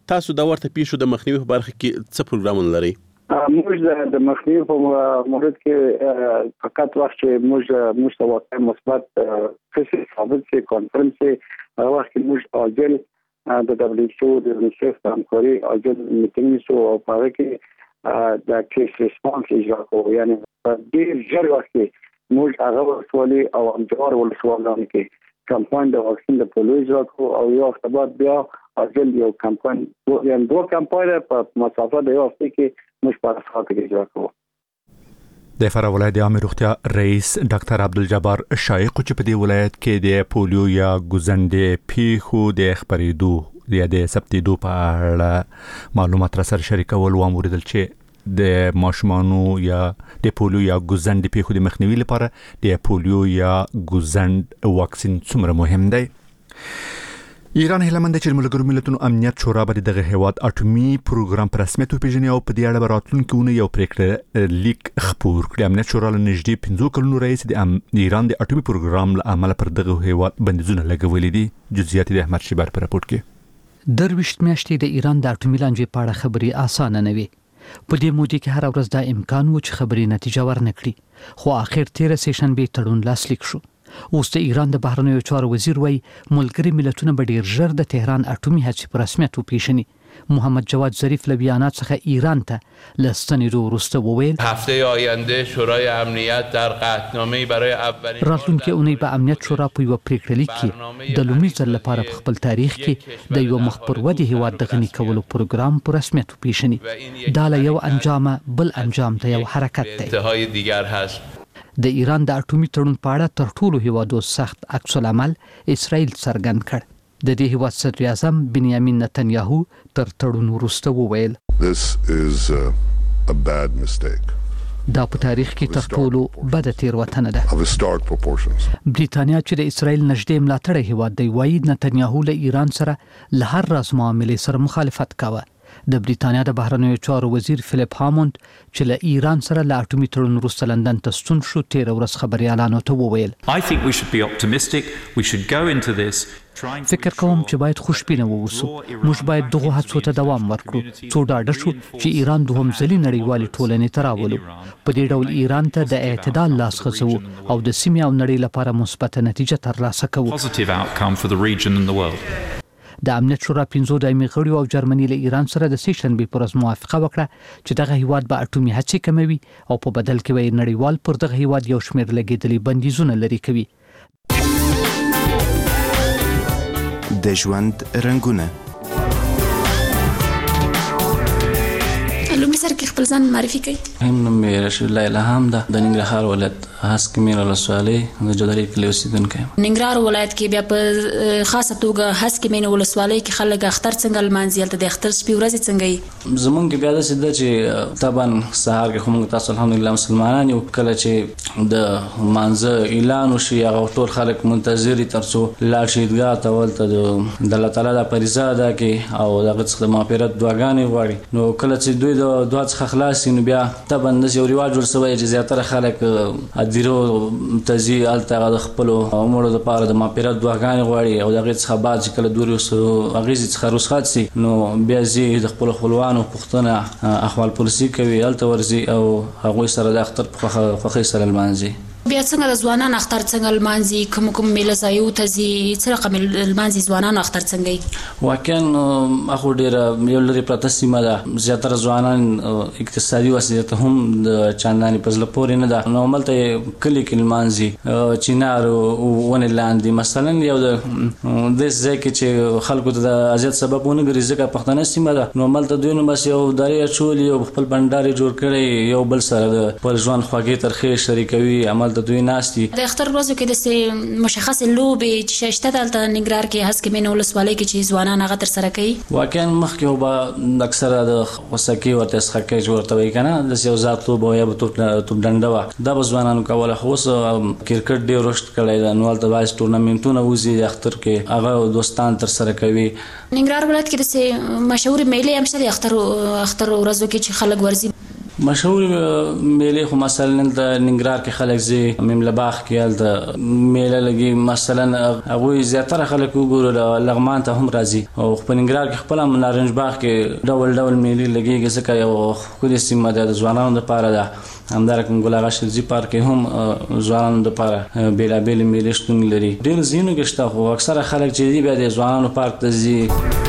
Speaker 16: تاسو د ورته پیښو د مخنیوي په برخه کې څه پروګرامونه لرئ؟
Speaker 3: موږ د مخنیوي په مورد کې فقط وخت چې موږ ته واقع مثبت څه ثابت شي کانفرنس هغه وخت کې موږ اجل د WHO د یونیسف د همکاري اجل میټینګ شو او په هغه کې د کیس ریسپانس اجرا کوو. یعنی په ډېر ژر وخت کې موږ هغه ولسوالي او امجار ولسوالانو کې کمپاین د واکسین د پولیو اجرا کوو او یو وخت بعد بیا اجل یو کمپاین یعنی دوه کمپاین په مسافه د یو هفته کې موږ په اساس کې اجرا کوو.
Speaker 1: د فرا ولایت عامه روغتیا رئیس ډاکټر عبدالجبار شایق چې په دې ولایت کې د پولیو یا ګوزنډې پیښو د خبرېدو یا د ثبتېدو په اړه معلومات را سره شریکول و موریدل چې د ماشومانو یا د پولیو یا ګوزنډې پیښو د مخنیوي لپاره د پولیو یا ګوزنډ واکسین څومره مهم دی. ایران هلمند چې ملګرو ملتونو امنیت شورا باندې دغه هیواد اټومي پروګرام په رسمیت وپیژني او په دې اړه راتلونکي ونه یو پریکړه لیک خپور کړي. امنیت شورا له نږدې 15 کلونو رئیس د ایران د اټومي پروګرام له امله پر دغه هیواد بندیزونه لګولي دي. جزئیات د احمد شیبر په راپورټ کې.
Speaker 6: درویشت میاشتې د ایران د اټومي لانجې په اړه خبري اسانه نه وي. په دې موده کې هر ورځ دا امکان و چې خبري نتیجه ورنکړي، خو اخر 13 سیشنبه تړون لاسلیک شو. اوس د ایران د بهرنیو چارو وزیر وای ملګری ملتونه به ډیر ژر د تهران اټومي هڅې په رسمیت وپیژني. محمد جواد ظریف له بیانات څخه ایران ته لستنیدو وروسته وویل
Speaker 4: هفته آینده شورای امنیت در قطعنامه‌ای برای اولین
Speaker 6: راتلونکي اونۍ په امنیت شورا په یو پریکړه لیک کې د لومړي ځل لپاره په خپل تاریخ کې د یو مخ پر ودې هیواد د غني کولو پروګرام په رسمیت وپیژني. دا له یو انجام بل انجام ته یو حرکت دی.
Speaker 4: انتهای دیگر هست.
Speaker 6: د ایران د اټومي تړون په اړه تر ټولو هیوادو سخت عکس العمل اسرائیل څرګند کړ. د دې هیواد صدر اعظم بنیامین نتنیاهو تر تړون وروسته وویل
Speaker 17: This is a bad mistake.
Speaker 6: دا په تاریخ کې تر ټولو بده تیروتنه ده.
Speaker 17: Of historic proportions.
Speaker 6: بریتانیا چې د اسرائیل نږدې ملاتړی هیواد دی وایي نتنیاهو له ایران سره له هر راز معاملې سره مخالفت کاوه. د بریتانیا د بهرنیو چارو وزیر فلیپ هاموند چې له ایران سره له اټومي تړون وروسته لندن ته ستون شو 13 ورځ خبريالانو ته وویل
Speaker 18: I think we should be optimistic. We should go into this
Speaker 6: فکر کوم چې باید خوشبینه ووسو. موږ باید دغه هڅو ته دوام ورکړو څو ډاډه شو چې ایران دوهم ځلې نړیوالې ټولنې ته راولو. په دې ډول ایران ته د اعتدال لاس غځو او د سیمې او نړۍ لپاره مثبت نتیجه ترلاسه کوو.
Speaker 18: positive outcome for the region and the world.
Speaker 6: د امنیت شورا 15 دایمي غړي او جرمني له ایران سره د سیشنبه پر ورځ موافقه وکړه چې دغه هیواد به اټومي هڅې کموي او په بدل کې وي نړیوال پر دغه هیواد یو شمېر لګیدلي بندیزونه لري کوي.
Speaker 19: د ژوند رنگونه
Speaker 20: لومړی سر کې خپل ځان معرفي کړئ.
Speaker 5: نوم مې رشید الله الهام ده د ننګرهار ولایت هسک میر ولسوالۍ د جداري کلی اوسیدونکی.
Speaker 20: ننګرهار ولایت کې بیا په خاصه توګه هسک میر ولسوالۍ کې خلک اختر څنګه لمانځي ته د اختر شپې ورځې څنګه
Speaker 5: زمونږ کې بیا د سده چې طبعا سهار کې خو موږ تاسو الحمدلله مسلمانان یو کله چې د مانزه اعلان وشي هغه ټول خلک منتظر ترڅو لاړ شي عیدګاه ته ولته د الله تعالی د فریضه ادا کوي او دغه څخه مغفرت دعاګانې غواړي. نو کله چې دوی د دعا څخه خلاص نو بیا طبعا د یو ریواج ور سوی چې زیاتره خلک ادیرو تزي الته د خپل عمر د پاره د مغفرت دعاګانې غواړي او دغه څخه بعد چې کله دوی اغیز څخه رخصت سي نو بیا زی د خپل خپلوانو پښتنه احوال پرسي کوي الته ورزي او هغه سره د اختر په خوخي سره المانزي.
Speaker 20: بیا څنګه د ځوانانو اختر څنګه المانزي کوم میله ځایو ته زی څه رقم المانزي ځوانانو اختر څنګه
Speaker 5: واقعا اخو ډیر یو لري پرته سیمه ده زیاتره ځوانان اقتصادي وسیله هم د چانداني پزله پورې نه ده نو عملته کلی کې المانزي چینار ونه لاندې مثلا یو د ځای کې چې خلکو ته د ازیت سببونه ګرځي ځکه پښتنه سیمه ده نو عملته دوی نو بس یو درې چولې او خپل بنداري جوړ کړي یو بل سره د پر ژوند خوږی ترخې شریکوي عمل د دوی ناشتي
Speaker 20: د اختر ورځو کې د مشخص لوبې چې شته دلته ننګرهار کې هسکې مینه ولسوالۍ کې چې ځوانان هغه تر سره کوي
Speaker 5: واقعا مخکې به اکثره د وسکی ورته سخکې ورته وي کنه د یو ذات لوب او یا توپ ډنډه وا د ځوانانو کوله خو کرکټ ډیر رشد کړی د نوال د وایس ټورنمنټونه وزي اختر کې هغه دوستان تر سره کوي.
Speaker 20: ننګرهار ولایت کې د مشهور میلې هم شته اختر ورځو کې چې خلک ورزي
Speaker 5: مشهور میله خو مثلا د ننګرهار کې خلک زی مملباغ کې د میله لګي مثلا هغه زیاتره خلک وګورل لغمان ته هم راځي او په ننګرهار کې خپل نارنج باغ کې ډول میله لګي ځکه یو خو د سیمه د ځوانانو لپاره ده همدارنګه ګلاغه شلزي پارک هم ځوانانو لپاره بیلابل میله شتون لري ډیر زینو کې شته خو اکثره خلک چې دی بیا د ځوانانو پارک ته ځي.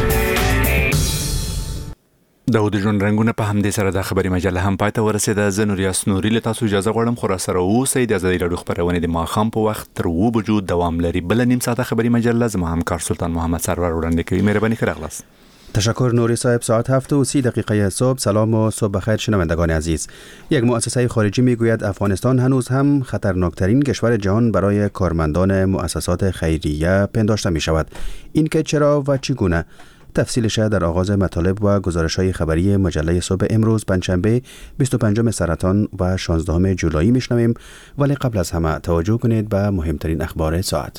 Speaker 1: د ژوند رنگونه په همدې سره د خبري مجله هم پاتې ورسېده. زه نوریاس نوري له تاسو اجازه غواړم خو را سره اوسئ. د ازادي راډیو خبرونه د ماښام په وخت تر 2 بجو دوام لري. بل نیم ساعته خبري مجله زما همکار سلطان محمد سرور وړاندې کوي. مهرباني خلاص.
Speaker 21: تشکر نوری صاحب. ساعت 7:30 صبح. سلام و صبح بخیر شنوندگان عزیز. یک مؤسسه خارجی میگوید افغانستان هنوز هم خطرناکترین کشور جهان برای کارمندان مؤسسات خیریه پنداشته می شود. این که چرا و چگونه؟ تفصیلش در آغاز مطالب و گزارش‌های خبری مجله صبح امروز پنجشنبه 25 سرطان و 16 جولای میشنویم، ولی قبل از همه توجه کنید به مهمترین اخبار ساعت.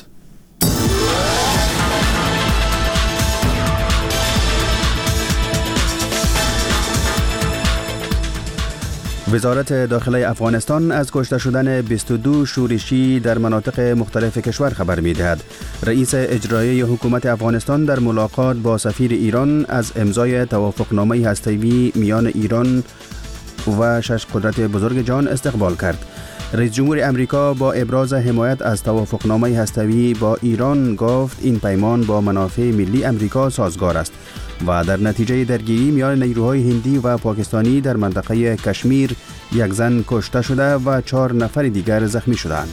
Speaker 21: وزارت داخله افغانستان از کشته شدن 22 شورشی در مناطق مختلف کشور خبر می‌دهد. رئیس اجرایی حکومت افغانستان در ملاقات با سفیر ایران از امضای توافقنامه هسته‌ای میان ایران و 6 قدرت بزرگ جهان استقبال کرد. رئیس جمهور امریکا با ابراز حمایت از توافقنامه هسته‌ای با ایران گفت این پیمان با منافع ملی امریکا سازگار است و در نتیجه درگیری میان نیروهای هندی و پاکستانی در منطقه کشمیر یک زن کشته شده و 4 نفر دیگر زخمی شدند.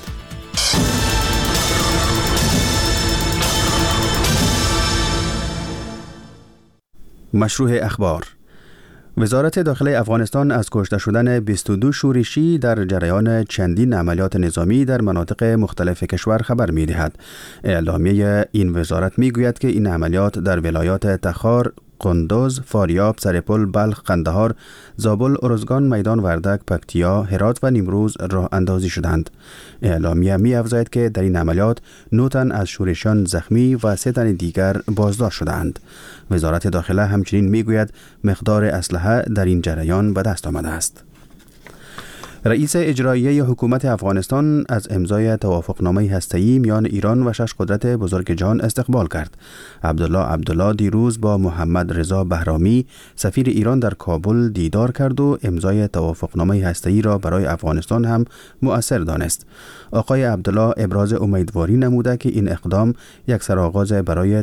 Speaker 21: مشروع اخبار. وزارت داخله افغانستان از کشته شدن 22 شورشی در جریان چندین عملیات نظامی در مناطق مختلف کشور خبر می‌دهد. اعلامیه این وزارت می‌گوید که این عملیات در ولایات تخار، قندوز، فاریاب، سرپل، بلخ، قندهار، زابل، ارزگان، میدان وردک، پکتیا، هرات و نیمروز راه اندازی شدند. اعلامیه می افزاید که در این عملیات 9 تن از شورشیان زخمی و 3 تن دیگر بازداشت شدند. وزارت داخله همچنین می گوید مقدار اسلحه در این جریان به دست آمده است. رئیس اجرایی حکومت افغانستان از امضای توافقنامه هسته‌ای میان ایران و 6 قدرت بزرگ جهان استقبال کرد. عبدالله دیروز با محمد رضا بهرامی سفیر ایران در کابل دیدار کرد و امضای توافقنامه هسته‌ای را برای افغانستان هم مؤثر دانست. آقای عبدالله ابراز امیدواری نموده که این اقدام یک سرآغاز برای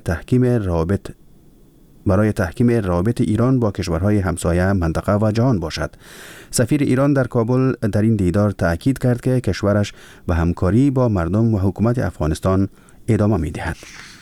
Speaker 21: تحکیم روابط ایران با کشورهای همسایه منطقه و جهان باشد. سفیر ایران در کابل در این دیدار تأکید کرد که کشورش به همکاری با مردم و حکومت افغانستان ادامه می‌دهد.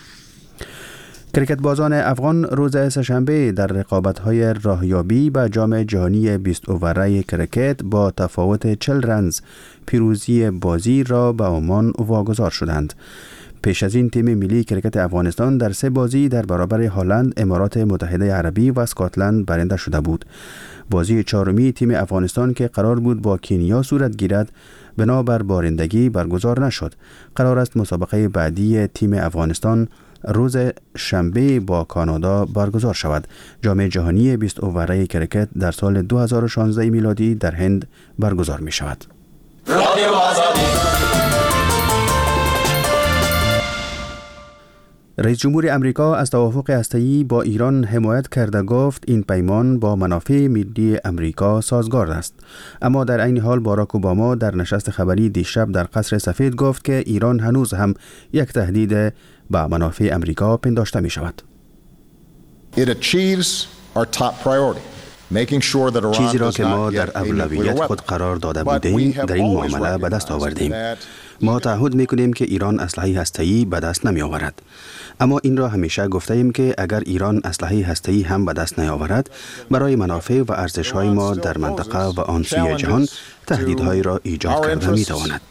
Speaker 21: کریکت بازان افغان روز سه‌شنبه در رقابت‌های راهیابی به جام جهانی 20 اووره کریکت با تفاوت 40 رنز پیروزی بازی را به عمان واگذار شدند. پیش از این تیم ملی کریکت افغانستان در 3 بازی در برابر هلند، امارات متحده عربی و اسکاتلند برنده شده بود. بازی 4می تیم افغانستان که قرار بود با کنیا صورت گیرد بنابر بارندگی برگزار نشد. قرار است مسابقه بعدی تیم افغانستان روز شنبه با کانادا برگزار شود. جام جهانی 20 اووره کریکت در سال 2016 میلادی در هند برگزار می شود. رئیس جمهور امریکا از توافق هسته‌ای با ایران حمایت کرده گفت این پیمان با منافع ملی امریکا سازگار است. اما در عین حال باراک اوباما در نشست خبری دیشب در قصر سفید گفت که ایران هنوز هم یک تهدید به منافع امریکا پنداشته می شود. چیزی را که ما در اولویت خود قرار داده بودیم در این معامله به دست آوردیم. ما تعهد میکنیم که ایران اسلحه هسته‌ای به دست نمی آورد. اما این را همیشه گفته ایم که اگر ایران اسلحه هسته‌ای هم به دست نیاورد برای منافع و ارزش‌های ما در منطقه و آن سوی جهان تهدیدهایی را ایجاد کرده میتواند.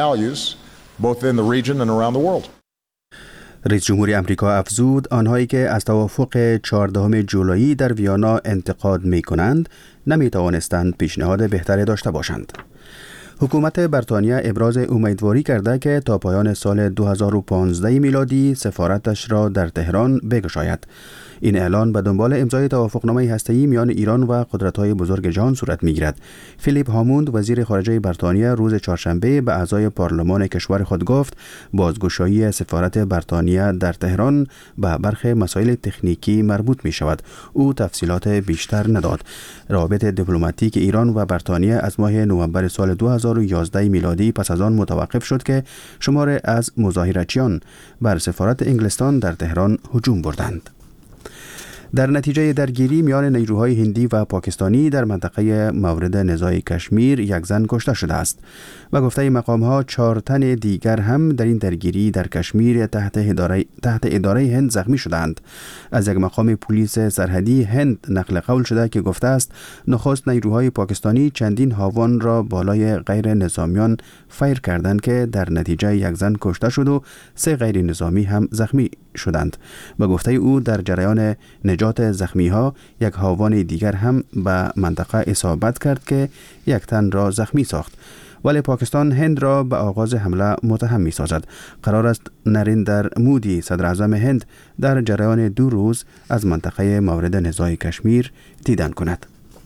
Speaker 21: رئیس جمهور امریکا افزود آنهایی که از توافق 14 جولای در ویانا انتقاد می کنند نمی توانستند پیشنهاد بهتری داشته باشند. حکومت بریتانیا ابراز امیدواری کرده که تا پایان سال 2015 میلادی سفارتش را در تهران بگشاید. این اعلان به دنبال امضای توافقنامه هسته‌ای میان ایران و قدرت‌های بزرگ جهان صورت می‌گیرد. فیلیپ هاموند وزیر خارجه بریتانیا روز چهارشنبه به اعضای پارلمان کشور خود گفت بازگشایی سفارت بریتانیا در تهران به برخی مسائل تکنیکی مربوط می‌شود. او تفصیلات بیشتر نداد. روابط دیپلماتیک ایران و بریتانیا از ماه نوامبر سال 2011 میلادی پس از آن متوقف شد که شماری از مظاهرچیان بر سفارت انگلستان در تهران هجوم بردند. در نتیجه درگیری میان نیروهای هندی و پاکستانی در منطقه مورد نزاع کشمیر یک زن کشته شده است و گفته مقام‌ها 4 تن دیگر هم در این درگیری در کشمیر تحت اداره هند زخمی شدند. از یک مقام پلیس سرحدی هند نقل قول شده که گفته است نخست نیروهای پاکستانی چندین هاوان را بالای غیر نظامیان فیر کردند که در نتیجه یک زن کشته شد و 3 غیر نظامی هم زخمی شدند. به گفته او در جریان نجات زخمی‌ها یک هاوان دیگر هم به منطقه اصابت کرد که یک تن را زخمی ساخت. ولی پاکستان هند را به آغاز حمله متهم می‌سازد. قرار است نریندر مودی صدر اعظم هند در جریان 2 روز از منطقه مورد نزاع کشمیر دیدن کند.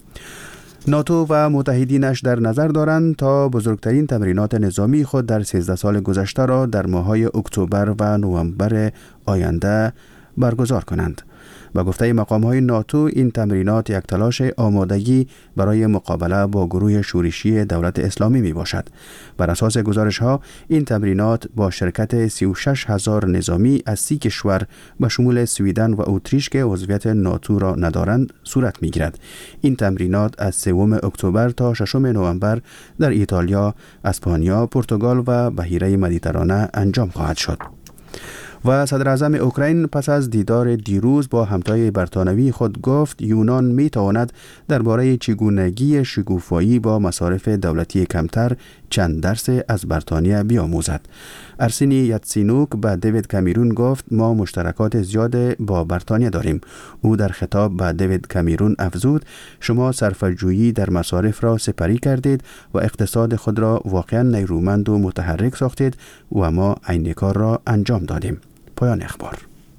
Speaker 21: ناتو و متحدینش در نظر دارند تا بزرگترین تمرینات نظامی خود در 13 سال گذشته را در ماه‌های اکتبر و نوامبر آینده برگزار کنند. با گفته مقام‌های ناتو این تمرینات یک تلاش آمادگی برای مقابله با گروه شورشی دولت اسلامی می باشد. بر اساس گزارش‌ها این تمرینات با شرکت 36,000 نظامی از 30 کشور به شمول سویدن و اتریش که عضویت ناتو را ندارند صورت می‌گیرد. این تمرینات از 3 اکتبر تا 6 نوامبر در ایتالیا، اسپانیا، پرتغال و بحیره مدیترانه انجام خواهد شد. و صدر اعظم اوکراین پس از دیدار دیروز با همتای بریتانوی خود گفت یونان می تواند درباره چگونگی شکوفایی با مصارف دولتی کمتر چند درس از بریتانیا بیاموزد. ارسنی یاتسینوک به دیوید کامرون گفت ما مشترکات زیاد با بریتانیا داریم. او در خطاب به دیوید کامرون افزود شما صرفه‌جویی در مصارف را سپری کردید و اقتصاد خود را واقعا نیرومند و متحرک ساختید و ما عین کار را انجام دادیم. پایان اخبار.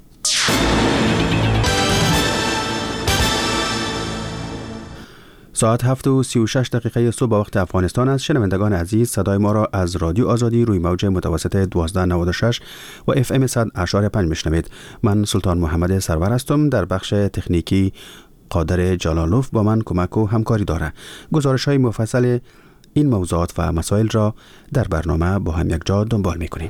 Speaker 21: ساعت 7:36 صبح وقت افغانستان است. شنوندگان عزیز صدای ما را از رادیو آزادی روی موج متوسط 1296 و FM 100.5 میشنوید. من سلطان محمد سرور هستم. در بخش تکنیکی قادر جلالوف با من کمک و همکاری داره. گزارش های مفصل این موضوعات و مسائل را در برنامه با هم یک جا دنبال میکنیم.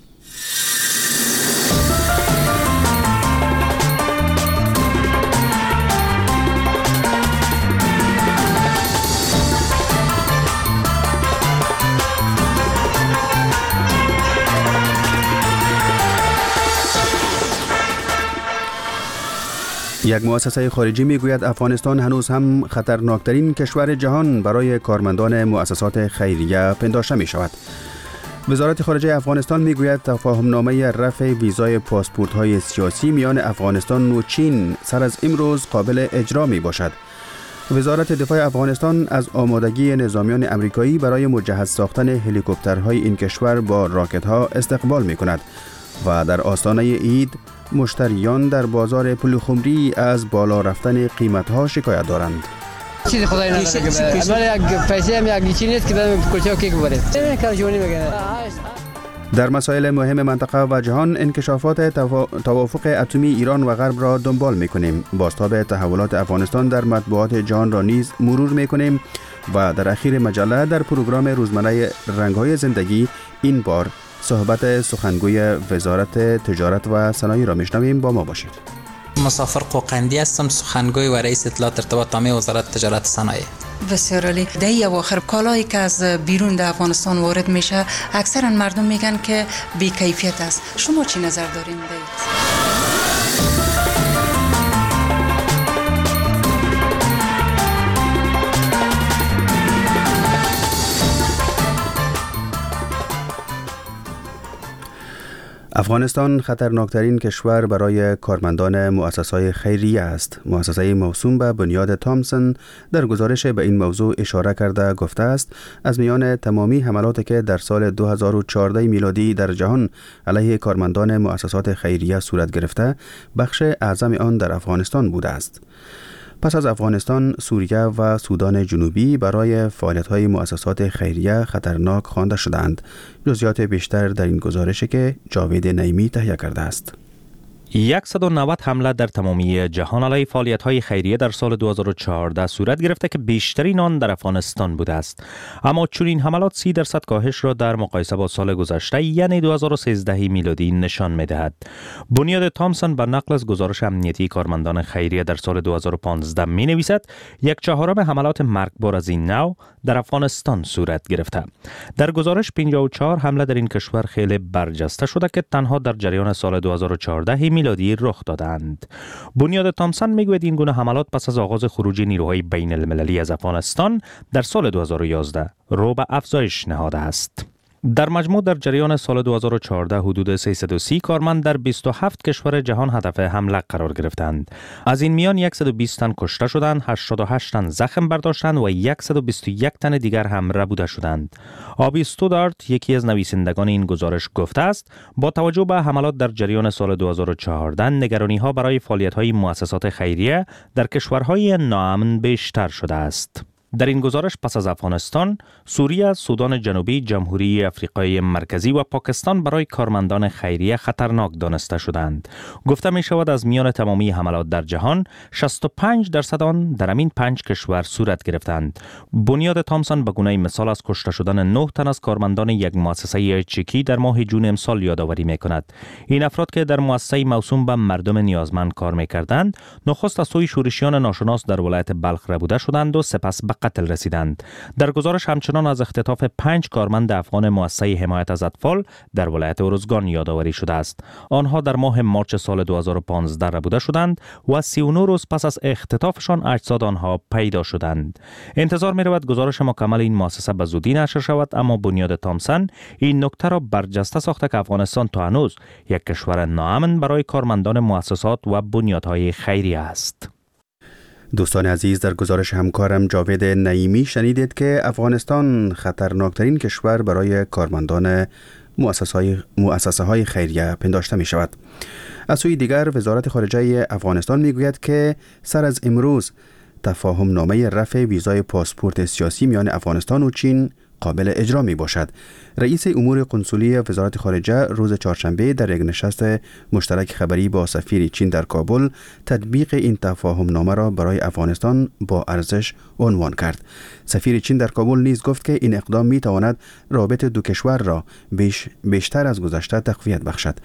Speaker 21: یک مؤسسه خارجی میگوید افغانستان هنوز هم خطرناکترین کشور جهان برای کارمندان مؤسسات خیریه پنداشته می شود. وزارت خارجه افغانستان میگوید تفاهمنامه رفع ویزای پاسپورت‌های سیاسی میان افغانستان و چین سر از امروز قابل اجرا می باشد. وزارت دفاع افغانستان از آمادگی نظامیان امریکایی برای مجهز ساختن هلیکوپترهای این کشور با راکت‌ها استقبال می کند و در آستانه عید مشتریان در بازار پلخمری از بالا رفتن قیمت‌ها شکایت دارند.
Speaker 2: چیزی خدای نداره ولی یک پیسه هم یک لیچی نیست که بدم کلچه و کیک بره.
Speaker 21: در مسائل مهم منطقه و جهان انکشافات توافق اتمی ایران و غرب را دنبال می‌کنیم. بازتاب تحولات افغانستان در مطبوعات جهان را نیز مرور می‌کنیم و در اخیر مجله در پروگرام روزمره رنگ‌های زندگی این بار صحبت سخنگوی وزارت تجارت و صنایع را میشنویم. با ما باشید.
Speaker 22: مسافر قوقندی هستم، سخنگوی و رئیس اطلاعات ارتباط عامه وزارت تجارت و صنایع.
Speaker 23: بسیار عالی. در اواخر کالایی که از بیرون در افغانستان وارد میشه اکثرا مردم میگن که بی کیفیت است. شما چی نظر دارین دید؟
Speaker 21: افغانستان خطرناکترین کشور برای کارمندان مؤسسات خیریه است. مؤسسه موسوم به بنیاد تامسون در گزارش به این موضوع اشاره کرده گفته است از میان تمامی حملاتی که در سال 2014 میلادی در جهان علیه کارمندان مؤسسات خیریه صورت گرفته، بخش اعظم آن در افغانستان بوده است. پس از افغانستان، سوریه و سودان جنوبی برای فعالیت‌های مؤسسات خیریه خطرناک خوانده شدند. جزئیات بیشتر در این گزارشی که جاوید نعیمی تهیه کرده است.
Speaker 7: 190 حمله در تمامی جهان علیه فعالیت‌های خیریه در سال 2014 صورت گرفته که بیشترین آن در افغانستان بوده است. اما چون این حملات 30% کاهش را در مقایسه با سال گذشته یعنی 2013 میلادی نشان می‌دهد. بنیاد تامسون به نقل از گزارش امنیتی کارمندان خیریه در سال 2015 می‌نویسد 1/4 حملات مرگبار از این نوع در افغانستان صورت گرفته. در گزارش 54 حمله در این کشور خیلی برجسته شده که تنها در جریان سال 2014 میلادی رخ دادند. بنیاد تامسون میگوید این گونه حملات پس از آغاز خروج نیروهای بین المللی از افغانستان در سال 2011 رو به افزایش نهاده است. در مجموع در جریان سال 2014 حدود 330 کارمند در 27 کشور جهان هدف حمله قرار گرفتند. از این میان 120 تن کشته شدند، 88 تن زخم برداشتند و 121 تن دیگر هم ربوده شدند. آبی استودارت، یکی از نویسندگان این گزارش، گفته است با توجه به حملات در جریان سال 2014 نگرانی‌ها برای فعالیت‌های مؤسسات خیریه در کشورهای ناامن بیشتر شده است. در این گزارش پس از افغانستان، سوریه، سودان جنوبی، جمهوری افریقای مرکزی و پاکستان برای کارمندان خیریه خطرناک دانسته شدند. گفته می شود از میان تمامی حملات در جهان 65% آن در همین 5 کشور صورت گرفتند. بنیاد تامسون به گونه مثال از کشته شدن 9 تن از کارمندان یک مؤسسه چکی در ماه جون امسال یادآوری می کند. این افراد که در مؤسسه موسوم به مردم نیازمند کار می کردند، نخست از سوی شورشیان ناشناس در ولایت بلخ ربوده شدند و سپس به قتل رسیدند. در گزارش همچنان از اختطاف 5 کارمند افغان مؤسسه حمایت از اطفال در ولایت ارزگان یادآوری شده است. آنها در ماه مارچ سال 2015 ربوده شدند و 39 روز پس از اختطافشان اجساد آنها پیدا شدند. انتظار می رود گزارش مکمل این مؤسسه به زودی نشر شود، اما بنیاد تامسون این نکته را برجسته ساخته که افغانستان تا هنوز یک کشور ناامن برای کارمندان مؤسسات و بنیادهای خیریه است.
Speaker 21: دوستان عزیز، در گزارش همکارم جاوید نعیمی شنیدید که افغانستان خطرناکترین کشور برای کارمندان مؤسسه های خیریه پنداشته می شود. از سوی دیگر وزارت خارجه افغانستان می گوید که سر از امروز تفاهم نامه رفع ویزای پاسپورت سیاسی میان افغانستان و چین قابل اجرا می باشد. رئیس امور قنصلی وزارت خارجه روز چهارشنبه در یک نشست مشترک خبری با سفیر چین در کابل تطبیق این تفاهم نامه را برای افغانستان با ارزش عنوان کرد. سفیر چین در کابل نیز گفت که این اقدام می تواند رابطه دو کشور را بیشتر از گذشته تقویت بخشد.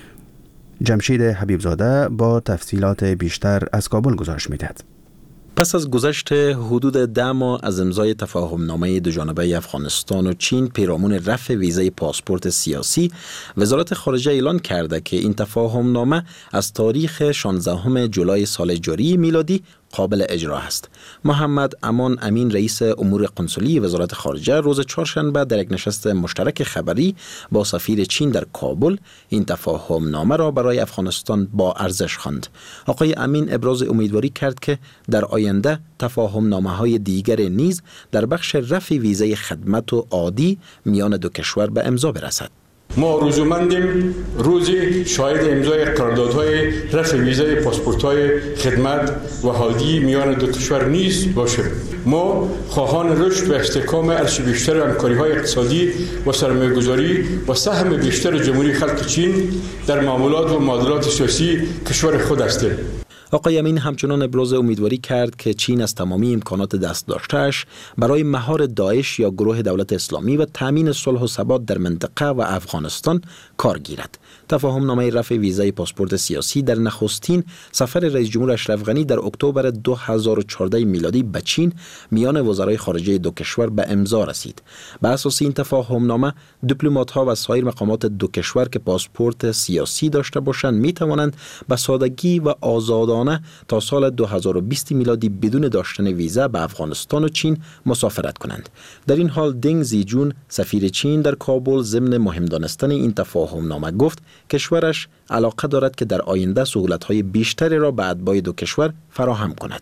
Speaker 21: جمشید حبیبزاده با تفصیلات بیشتر از کابل گزارش می دهد.
Speaker 8: پس از گذشت حدود 10 ماه از امضای تفاهم نامه دوجانبه افغانستان و چین پیرامون رفع ویزای پاسپورت سیاسی، وزارت خارجه اعلان کرده که این تفاهم نامه از تاریخ 16 جولای سال جاری میلادی قابل اجرا است. محمد امان امین رئیس امور قنصلی وزارت خارجه روز چهارشنبه در یک نشست مشترک خبری با سفیر چین در کابل این تفاهم نامه را برای افغانستان با ارزش خواند. آقای امین ابراز امیدواری کرد که در آینده تفاهم نامه های دیگر نیز در بخش رفع ویزای خدمت و عادی میان دو کشور به امضا برسد.
Speaker 12: ما روزمندیم روزی شاهد امضای قراردادهای رفع ویزای پاسپورت‌های خدمت و عادی میان دو کشور نیز باشیم. ما خواهان رشد و استحکام ارچه بیشتر همکاری‌های اقتصادی و سرمایه‌گذاری و سهم بیشتر جمهوری خلق چین در معاملات و معادلات سیاسی کشور خود هستیم.
Speaker 8: آقای امین همچنان ابراز امیدواری کرد که چین از تمامی امکانات دست داشته‌اش برای مهار داعش یا گروه دولت اسلامی و تامین صلح و ثبات در منطقه و افغانستان کار گیرد. تفاهم نامه رفع ویزای پاسپورت سیاسی در نخستین سفر رئیس جمهور اشرف غنی در اکتبر 2014 میلادی به چین میان وزرای خارجه دو کشور به امضا رسید. بر اساس این تفاهم نامه دیپلمات‌ها و سایر مقامات دو کشور که پاسپورت سیاسی داشته باشند می توانند به سادگی و آزادانه روزانه تا سال 2020 میلادی بدون داشتن ویزا به افغانستان و چین مسافرت کنند. در این حال دنگ زیجون سفیر چین در کابل ضمن مهم دانستن این تفاهم نامه گفت کشورش علاقه دارد که در آینده سهولت‌های بیشتری را به اتباع دو کشور فراهم کند.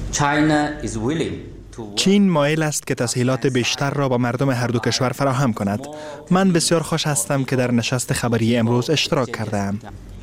Speaker 9: چین مایل است که تسهیلات بیشتر را با مردم هر دو کشور فراهم کند. من بسیار خوش هستم که در نشست خبری امروز اشتراک کردم.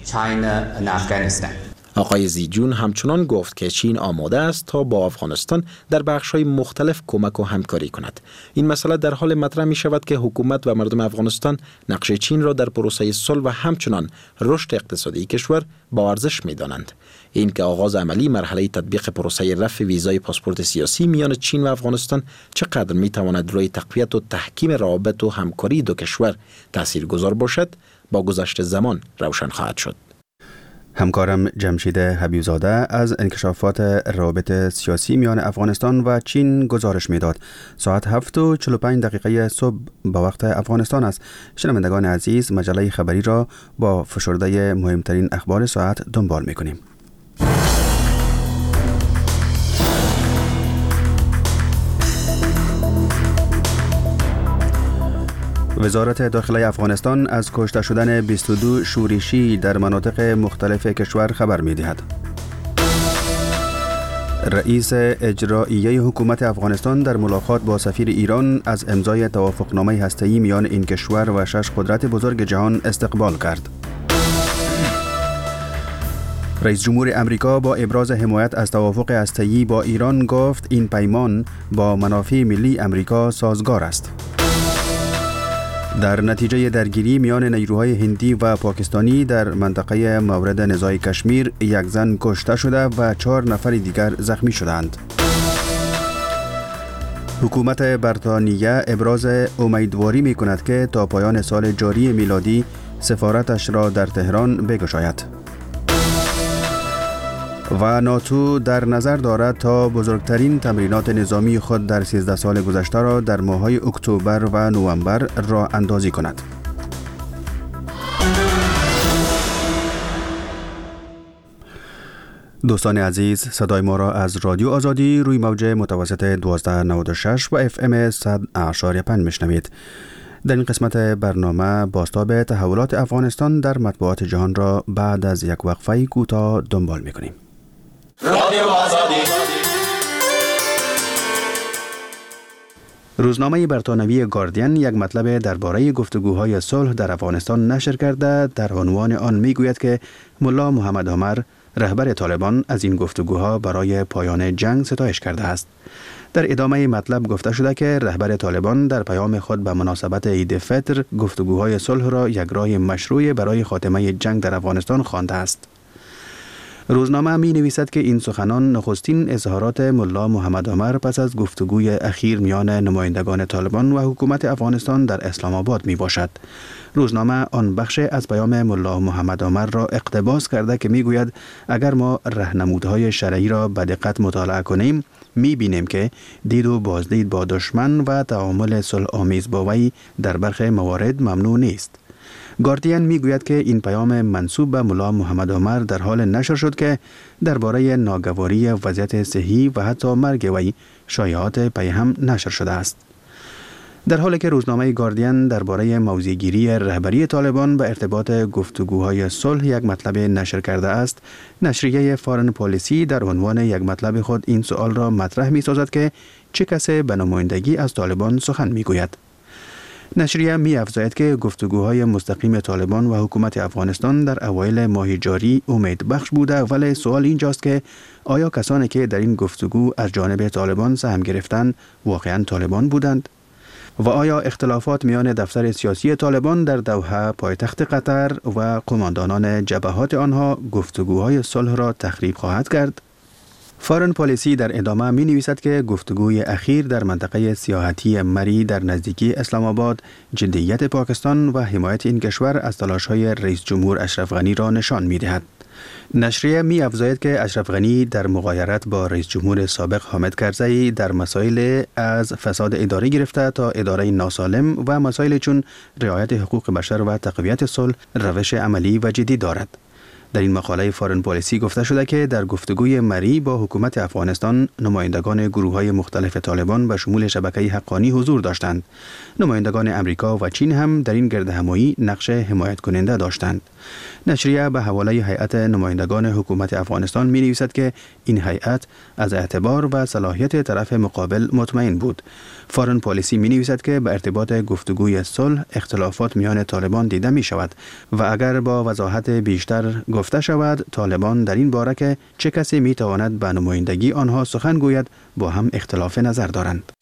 Speaker 8: آقای زیجون همچنان گفت که چین آماده است تا با افغانستان در بخش‌های مختلف کمک و همکاری کند. این مسئله در حال مطرح می شود که حکومت و مردم افغانستان نقش چین را در پروسه صلح و همچنان رشد اقتصادی کشور با ارزش می دانند. این که آغاز عملی مرحله تطبیق پروسه رفع ویزای پاسپورت سیاسی میان چین و افغانستان چقدر می تواند روی تقویت و تحکیم روابط و همکاری دو کشور تاثیرگذار باشد با گذشت زمان روشن خواهد شد.
Speaker 21: همکارم جمشید حبیبزاده از انکشافات روابط سیاسی میان افغانستان و چین گزارش میداد. ساعت 7:45 صبح به وقت افغانستان است. شنوندگان عزیز، مجله خبری را با فشرده مهمترین اخبار ساعت دنبال میکنیم. وزارت داخلی افغانستان از کشته شدن 22 شورشی در مناطق مختلف کشور خبر می‌دهد. رئیس اجراییه حکومت افغانستان در ملاقات با سفیر ایران از امضای توافقنامه هسته‌ای میان این کشور و 6 قدرت بزرگ جهان استقبال کرد. رئیس جمهور امریکا با ابراز حمایت از توافق هسته‌ای با ایران گفت این پیمان با منافع ملی امریکا سازگار است. در نتیجه درگیری میان نیروهای هندی و پاکستانی در منطقه مورد نزاع کشمیر، یک زن کشته شده و 4 نفر دیگر زخمی شدند. حکومت بریتانیا ابراز امیدواری می کند که تا پایان سال جاری میلادی سفارتش را در تهران بگشاید. و ناتو در نظر دارد تا بزرگترین تمرینات نظامی خود در 13 سال گذشته را در ماه‌های اکتبر و نوامبر راه اندازی کند. دوستان عزیز، صدای ما را از رادیو آزادی روی موج متوسط 1296 و FM 100.5 میشنوید. در این قسمت برنامه بازتاب تحولات افغانستان در مطبوعات جهان را بعد از یک وقفه کوتاه دنبال می‌کنیم. رادیو آزادی. روزنامه بریتانوی گاردین یک مطلب درباره گفتگوهای صلح در افغانستان نشر کرده. در عنوان آن میگوید که ملا محمد عمر، رهبر طالبان، از این گفتگوها برای پایان جنگ ستایش کرده است. در ادامه مطلب گفته شده که رهبر طالبان در پیام خود به مناسبت عید فطر گفتگوهای صلح را یک راه مشروع برای خاتمه جنگ در افغانستان خوانده است. روزنامه می نویسد که این سخنان نخستین اظهارات ملا محمد عمر پس از گفتگوی اخیر میان نمایندگان طالبان و حکومت افغانستان در اسلام آباد می باشد. روزنامه آن بخش از پیام ملا محمد عمر را اقتباس کرده که می گوید اگر ما راهنمودهای شرعی را به دقت مطالعه کنیم می بینیم که دید و بازدید با دشمن و تعامل صلح آمیز با وی در برخی موارد ممنوع نیست. گاردین میگوید که این پیام منسوب به ملا محمد عمر در حال نشر شد که درباره ناگواری وضعیت صحی و حتی مرگ وی شایعات پی هم نشر شده است. در حالی که روزنامه گاردین درباره موضع‌گیری رهبری طالبان به ارتباط گفتگوهای صلح یک مطلب نشر کرده است، نشریه فارن پالیسی در عنوان یک مطلب خود این سوال را مطرح می‌سازد که چه کسی به نمایندگی از طالبان سخن می‌گوید. نشریه می‌افزاید که گفتگوهای مستقیم طالبان و حکومت افغانستان در اوایل ماه جاری امید بخش بوده، ولی سوال اینجاست که آیا کسانی که در این گفتگو از جانب طالبان سهم گرفتند واقعاً طالبان بودند؟ و آیا اختلافات میان دفتر سیاسی طالبان در دوحه پایتخت قطر و قماندانان جبهات آنها گفتگوهای صلح را تخریب خواهد کرد؟ فارن پالیسی در ادامه می نویسد که گفتگوی اخیر در منطقه سیاحتی مری در نزدیکی اسلام آباد جدیت پاکستان و حمایت این کشور از تلاش‌های رئیس جمهور اشرف غنی را نشان می دهد. نشریه می افزاید که اشرف غنی در مغایرت با رئیس جمهور سابق حامد کرزی در مسائل از فساد اداری گرفته تا اداره ناسالم و مسائل چون رعایت حقوق بشر و تقویت صلح روش عملی و جدی دارد. در این مقاله فارن پالیسی گفته شده که در گفتگوی مری با حکومت افغانستان نمایندگان گروه‌های مختلف طالبان به شمول شبکه حقانی حضور داشتند. نمایندگان امریکا و چین هم در این گردهمایی نقش حمایت کننده داشتند. نشریه به حواله هیئت نمایندگان حکومت افغانستان می نویسد که این هیئت از اعتبار و صلاحیت طرف مقابل مطمئن بود. فارن پالیسی می نویسد که به ارتباط گفتگوی صلح اختلافات میان طالبان دیده می شود و اگر با وضاحت بیشتر گفته شود طالبان در این باره که چه کسی می تواند به نمایندگی آنها سخن گوید با هم اختلاف نظر دارند.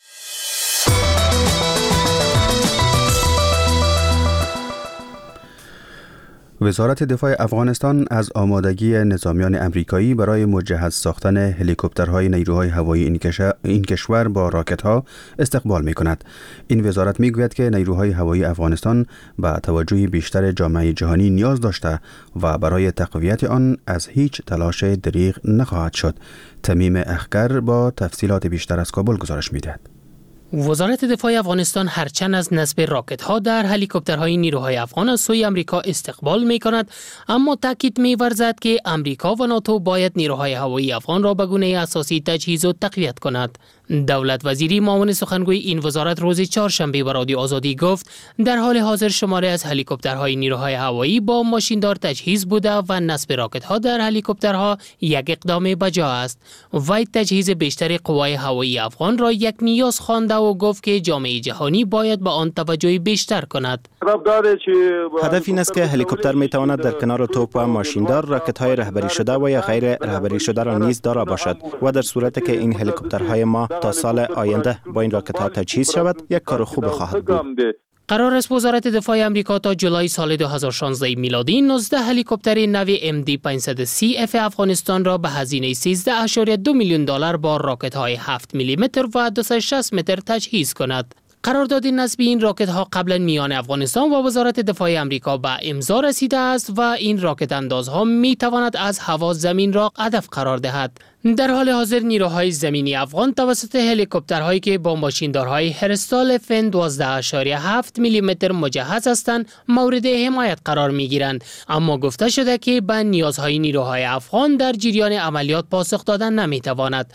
Speaker 21: وزارت دفاع افغانستان از آمادگی نظامیان امریکایی برای مجهز ساختن هلیکوپترهای نیروهای هوایی این کشور با راکت‌ها استقبال می‌کند. این وزارت می‌گوید که نیروهای هوایی افغانستان با توجه بیشتر جامعه جهانی نیاز داشته و برای تقویت آن از هیچ تلاش دریغ نخواهد شد. تمیم اخگر با تفصیلات بیشتر از کابل گزارش می‌دهد.
Speaker 10: وزارت دفاع افغانستان هرچند از نصب راکت‌ها در هلیکوپترهای نیروهای افغان از سوی امریکا استقبال می‌کند، اما تاکید می‌ورزد که امریکا و ناتو باید نیروهای هوایی افغان را به گونه اساسی تجهیز و تقویت کند. دولت وزیری معاون سخنگوی این وزارت روز چهارشنبه به رادیو آزادی گفت در حال حاضر شماره از هلیکوپترهای نیروهای هوایی با ماشیندار تجهیز بوده و نصب راکت‌ها در هلیکوپترها یک اقدام بجا است. وی تجهیز بیشتر قوای هوایی افغان را یک نیاز خوانده و گفت که جامعه جهانی باید به آن توجه بیشتر کند.
Speaker 13: هدف این است که هلیکوپتر می تواند در کنار توپ و ماشیندار راکت‌های رهبری شده و یا غیر رهبری شده را نیز دارا باشد و در صورتی که این هلیکوپترهای ما تا سال آینده با این راکت‌ها تجهیز شود یک کار خوب خواهد بود.
Speaker 10: قرار است وزارت دفاع آمریکا تا جولای سال 2016 میلادی 19 هلیکوپتر نو MD-530F افغانستان را به هزینه 13.2 میلیون دلار با راکت‌های 7 میلیمتر و 260 متر تجهیز کند. قرارداد نصب این راکت ها قبلا میان افغانستان و وزارت دفاع آمریکا به امضا رسیده است و این راکت اندازها می تواند از هوا زمین را هدف قرار دهد. در حال حاضر نیروهای زمینی افغان توسط هلیکوپترهایی که با ماشیندارهای هرستال فن 12.7 میلیمتر مجهز هستند مورد حمایت قرار می گیرند، اما گفته شده که به نیازهای نیروهای افغان در جریان عملیات پاسخ دادن نمی تواند.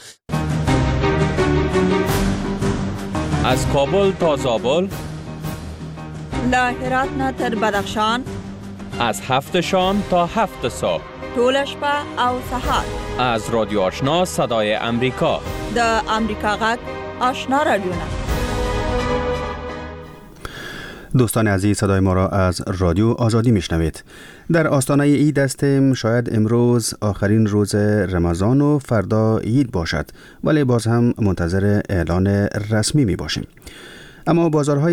Speaker 14: از کابل تا زابل،
Speaker 24: له هرات نه تر بدخشان،
Speaker 14: از 7 شام تا 7 صبح،
Speaker 24: ټول شپه او سهار،
Speaker 14: از رادیو آشنا صدای امریکا،
Speaker 24: د امریکا غږ آشنا رادیو.
Speaker 21: دوستان عزیز، صدای ما را از رادیو آزادی میشنوید. در آستانه عید هستیم. شاید امروز آخرین روز رمضان و فردا عید باشد، ولی باز هم منتظر اعلان رسمی می باشیم. اما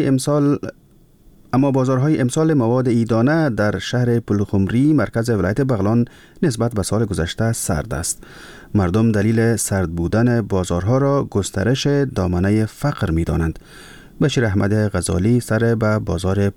Speaker 21: بازارهای امسال مواد عیدانه در شهر پلخمری مرکز ولایت بغلان نسبت به سال گذشته سرد است. مردم دلیل سرد بودن بازارها را گسترش دامنه فقر می دانند. بشیر احمد غزالی سر به بازار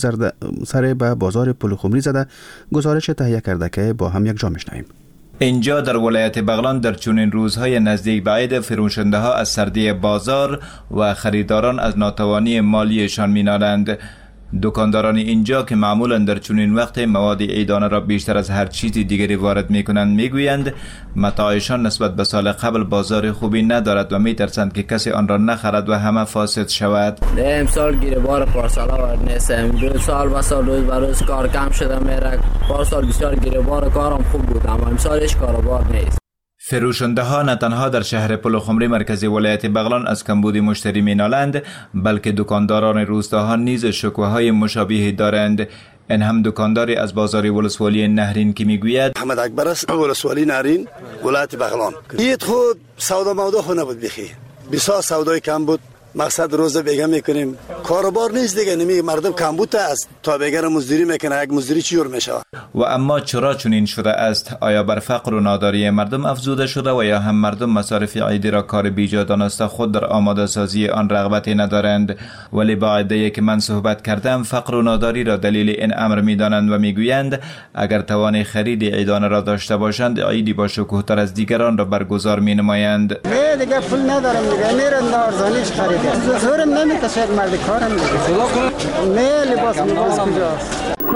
Speaker 21: پلخمری زده گزارش تهیه کرده که با هم یک جا میشنویم.
Speaker 25: اینجا در ولایت بغلان در چنین روزهای نزدیک به عید فروشنده ها از سردی بازار و خریداران از ناتوانی مالیشان مینالند. دکانداران اینجا که معمولا در چنین وقت مواد عیدانه را بیشتر از هر چیزی دیگری وارد میکنند میگویند متاعشان نسبت به سال قبل بازار خوبی ندارد و میترسند که کسی آن را نخرد و همه فاسد شود.
Speaker 26: امسال گیربار پارسالا وارد نیستم. دو سال و سال روز به روز کار کم شده میره. پارسال بسیار گیربار کارم خوب بود، اما امسال هیچ کاروبار نیست.
Speaker 25: فروشنده ها نه تنها در شهر پلخمری مرکز ولایت بغلان از کمبود مشتری مینالند، بلکه دکانداران روستاها نیز شکوه‌های مشابهی دارند. این هم دکانداری از بازار ولسوالی نهرین که میگوید
Speaker 27: محمد اکبر است، ولسوالی نهرین ولایت بغلان. عید خود سودا مودا خو نبود، بخی بسیار سودای کم بود. مقصد روزه بیگه میکنیم، کاروبار نیست دیگه. نمی مردم کمبود است تا بیگه مزدوری میکنه، یک مزدوری چی جور میشه.
Speaker 25: و اما چرا چنین شده است؟ آیا بر فقر و ناداری مردم افزوده شده و یا هم مردم مصارف عیدی را کار بیجا دانسته خود در آماده سازی آن رغبتی ندارند؟ ولی با عده‌ای که من صحبت کردم فقر و ناداری را دلیل این امر میدانند و میگویند اگر توان خرید عیدانه را داشته باشند عیدی با شکوه‌تر از دیگران را برگزار مینمایند.
Speaker 28: دیگه پول ندارم دیگه، میرم ارزانیش خرید. زورم نمیکشه، مرد کارم دیگه. نه لباس کجاست؟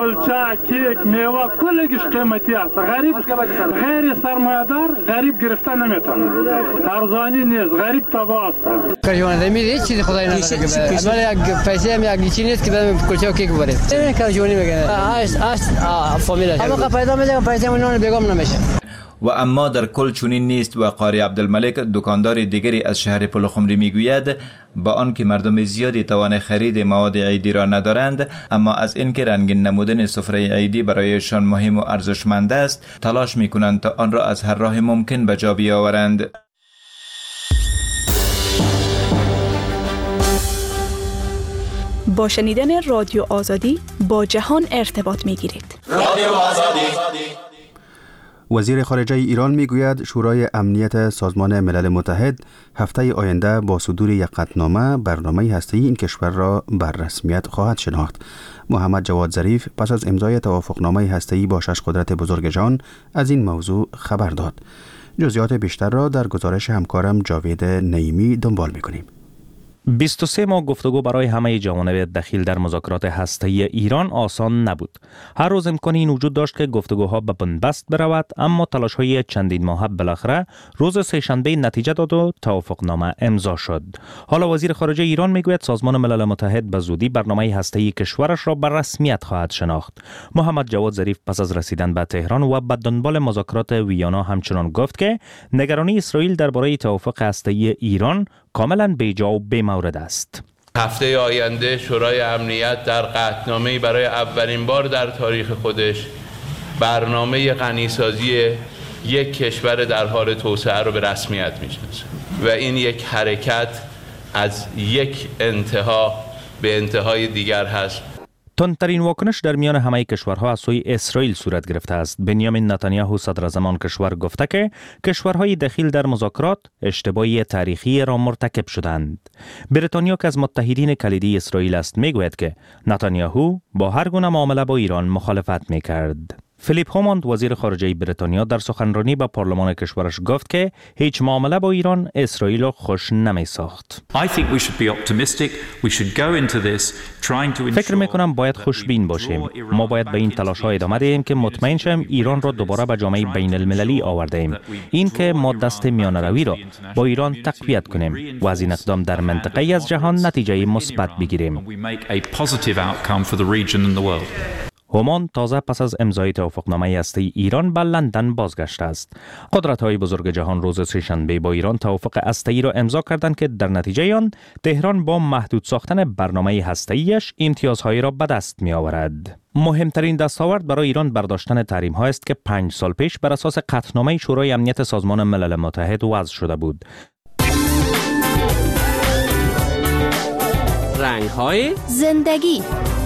Speaker 3: کلچه، کیک، میوه کلش قیمتی است. غیر سرمایه‌دار غریب گرفتن نمیتونه. ارزانی نیست، غریب تباه است.
Speaker 2: کارجوان میگه چیزی خدای نداره. اما یک پیسه هم یک چیزی نیست که برم کلچه و کیک ببریم. این کارجوانی میگه. فامیل اما پیدا میده پیسه اون بیگم نمیشه.
Speaker 25: و اما در کل چنین نیست و قاری عبدالملک دکاندار دیگری از شهر پلخمری میگوید با آنکه مردم زیادی توان خرید مواد عیدی را ندارند، اما از اینکه رنگین نمودن سفره عیدی برایشان مهم و ارزشمند است تلاش میکنند تا آن را از هر راه ممکن به جا بیاورند.
Speaker 24: با شنیدن رادیو آزادی با جهان ارتباط میگیرید.
Speaker 21: رادیو آزادی. وزیر خارجه ایران میگوید شورای امنیت سازمان ملل متحد هفته آینده با صدور یک قطعنامه برنامه هسته‌ای این کشور را بر رسمیت خواهد شناخت. محمد جواد ظریف پس از امضای توافقنامه هسته‌ای با 6 قدرت بزرگ جهان از این موضوع خبر داد. جزئیات بیشتر را در گزارش همکارم جاوید نعیمی دنبال می‌کنیم.
Speaker 7: 23 ماه گفتگو برای همه جوانب دخیل در مذاکرات هسته‌ای ایران آسان نبود. هر روز امکان این وجود داشت که گفتگوها به بنبست برود، اما تلاش‌های چندین ماهه بالاخره روز سه‌شنبه نتیجه داد و توافقنامه امضا شد. حالا وزیر خارجه ایران میگوید سازمان ملل متحد به زودی برنامه هسته‌ای کشورش را به رسمیت خواهد شناخت. محمد جواد ظریف پس از رسیدن به تهران و به دنبال مذاکرات ویانا همچنان گفت که نگرانی اسرائیل درباره توافق هسته‌ای ایران کاملا بیجا و بی‌مورد است.
Speaker 4: هفته آینده شورای امنیت در قطعنامه‌ای برای اولین بار در تاریخ خودش برنامه غنیسازی یک کشور در حال توسعه رو به رسمیت میشناسه و این یک حرکت از یک انتها به انتهای دیگر هست.
Speaker 7: تندترین واکنش در میان همه کشورها از سوی اسرائیل صورت گرفته است. بنیامین نتانیاهو صدر زمان کشور گفته که کشورهای دخیل در مذاکرات اشتباهی تاریخی را مرتکب شدند. بریتانیا که از متحدین کلیدی اسرائیل است میگوید که نتانیاهو با هر گونه معامله با ایران مخالفت میکرد. فیلیپ هاموند وزیر خارجه بریتانیا در سخنرانی به پارلمان کشورش گفت که هیچ معامله با ایران اسرائیل را خوش نمی ساخت. فکر میکنم باید خوشبین باشیم. ما باید به این تلاش ها ادامه دهیم که مطمئن شویم ایران را دوباره به جامعه بین المللی آورده ایم. این که ما دست میانه روی را با ایران تقویت کنیم و از این اقدام در منطقه از جهان نتیجه مثبت بگیریم. هومان تازه پس از امضای توافقنامه هسته‌ای ایران به لندن بازگشته است. قدرت‌های بزرگ جهان روز سه‌شنبه با ایران توافق هسته‌ای را امضا کردند که در نتیجه آن تهران با محدود ساختن برنامه هسته‌ایش امتیازهایی را به دست می‌آورد. مهمترین دستاورد برای ایران برداشتن تحریم‌ها است که 5 سال پیش بر اساس قطعنامه شورای امنیت سازمان ملل متحد وضع شده بود.
Speaker 14: رنگ‌های
Speaker 6: زندگی.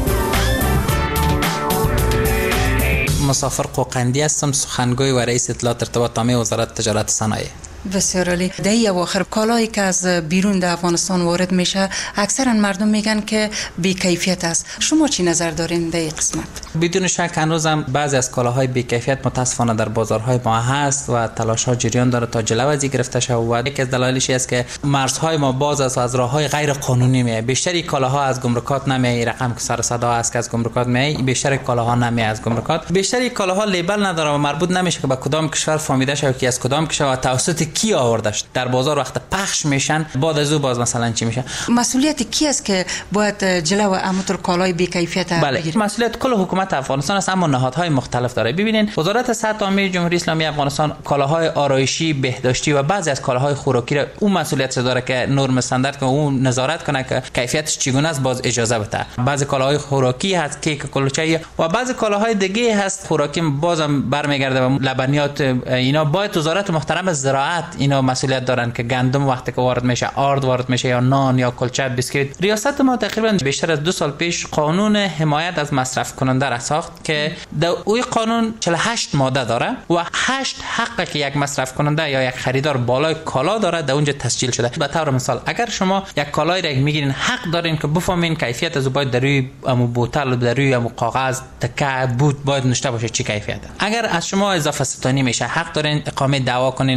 Speaker 22: مسافر قوقندی هستم، سخنگوی و رئیس اطلاعات ارتباط عامه وزارت تجارت صنایع.
Speaker 23: بسیار عالی. دهی اواخر کالایی که از بیرون در افغانستان وارد میشه اکثرا مردم میگن که بی کیفیت است. شما چی نظر دارین در این قسمت؟
Speaker 22: بدون شک هنوزم بعضی از کالاهای بی کیفیت متاسفانه در بازارهای ما هست و تلاش‌ها جریان داره تا جلو از این گرفته شود و یکی از دلایلش است که مرزهای ما باز است و از راههای غیر قانونی میاد. بیشتر کالاها از گمرکات نمیاد. رقم که سر صدا است که از گمرکات میاد، بیشتر کالاها نمیاد از گمرکات. بیشتر کالاها لیبل نداره و مربوط نمیشه که به کدام کشور فهمیده شود که از کدام کشور و توسط کی آوردهش. در بازار وقت پخش میشن بعد از او باز مثلا چی میشه؟
Speaker 23: مسئولیت کی است که باید جلو امتر کالای بی کیفیت
Speaker 22: بگیره؟ مسئولیت کل حکومت افغانستان است، اما نهادهای مختلف داره. ببینین وزارت صحت عامه جمهوری اسلامی افغانستان کالاهای آرایشی، بهداشتی و بعضی از کالاهای خوراکی را اون مسئولیت داره که نرم استاندارد که اون نظارت کنه که کیفیتش چگونه است، باز اجازه بده. بعضی کالاهای خوراکی هست کیک کلوچه و بعضی کالاهای دیگه هست خوراکی بازم برمیگرده و لبنیات اینا باید وزارت محترم زراعت اینا مسئولیت دارن که گندم وقتی که وارد میشه، آرد وارد میشه یا نان یا کلچه بیسکویت. ریاست ما تقریبا بیشتر از 2 سال پیش قانون حمایت از مصرف کننده را ساخت که در اوی قانون 48 ماده داره و 8 حقی که یک مصرف کننده یا یک خریدار بالای کالا داره در اونجا تسجیل شده. به طور مثال اگر شما یک کالایی را میگیرین حق دارین که بفهمین کیفیت از باید در روی امو بوتل در روی امو کاغذ تکه بود باید نوشته باشه چی کیفیته. اگر از شما اضافه ستانی میشه حق دارین اقامه دعوا کنین و اگر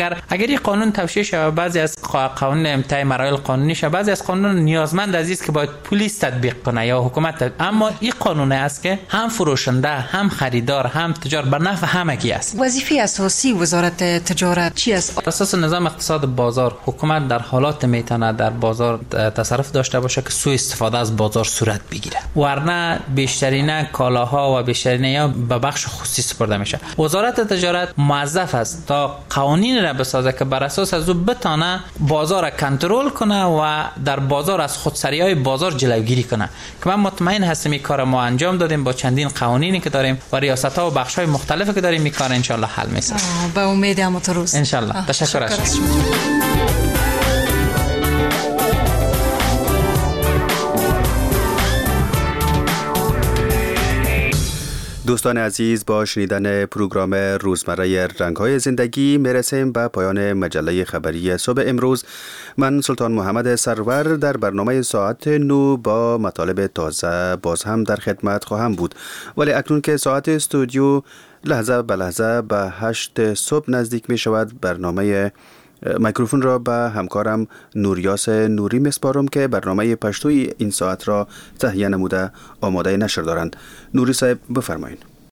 Speaker 22: مگر اگر این قانون توشیح شود، بعضی از قانون امتای مراحل قانونی شود، بعضی از قانون نیازمند از است که باید پلیس تطبیق کنه یا حکومت اما این قانون است که هم فروشنده، هم خریدار، هم تجار به نفع همگی است.
Speaker 23: وظیفه اساسی وزارت تجارت چی است؟
Speaker 22: بر اساس نظام اقتصاد بازار، حکومت در حالات میتونه در بازار تصرف داشته باشه که سوء استفاده از بازار صورت بگیره، ورنه بیشترین کالاها و بیشترین به بخش خصوصی سپرده میشه. وزارت تجارت موظف است تا قوانین را بسازه که بر اساس از او بتونه بازار را کنترل کنه و در بازار از خودسری‌های بازار جلوگیری کنه که من مطمئن هستم این کار ما انجام دادیم با چندین قوانینی که داریم و ریاست‌ها و بخش‌های مختلفی که داریم این کار ان شاء الله حل میشه.
Speaker 23: به امید امروز
Speaker 22: ان شاء الله. تشکر از شما.
Speaker 21: دوستان عزیز، با شنیدن پروگرام روزمره رنگ‌های زندگی میرسیم به پایان مجله خبری صبح امروز. من سلطان محمد سرور در برنامه ساعت 9 با مطالب تازه باز هم در خدمت خواهم بود، ولی اکنون که ساعت استودیو لحظه به لحظه به 8 صبح نزدیک می شود، برنامه میکروفون را به همکارم نوریاس نوری میسپارم که برنامه پشتوی این ساعت را تهیه نموده آماده نشر دارند. نوری صاحب بفرمایید.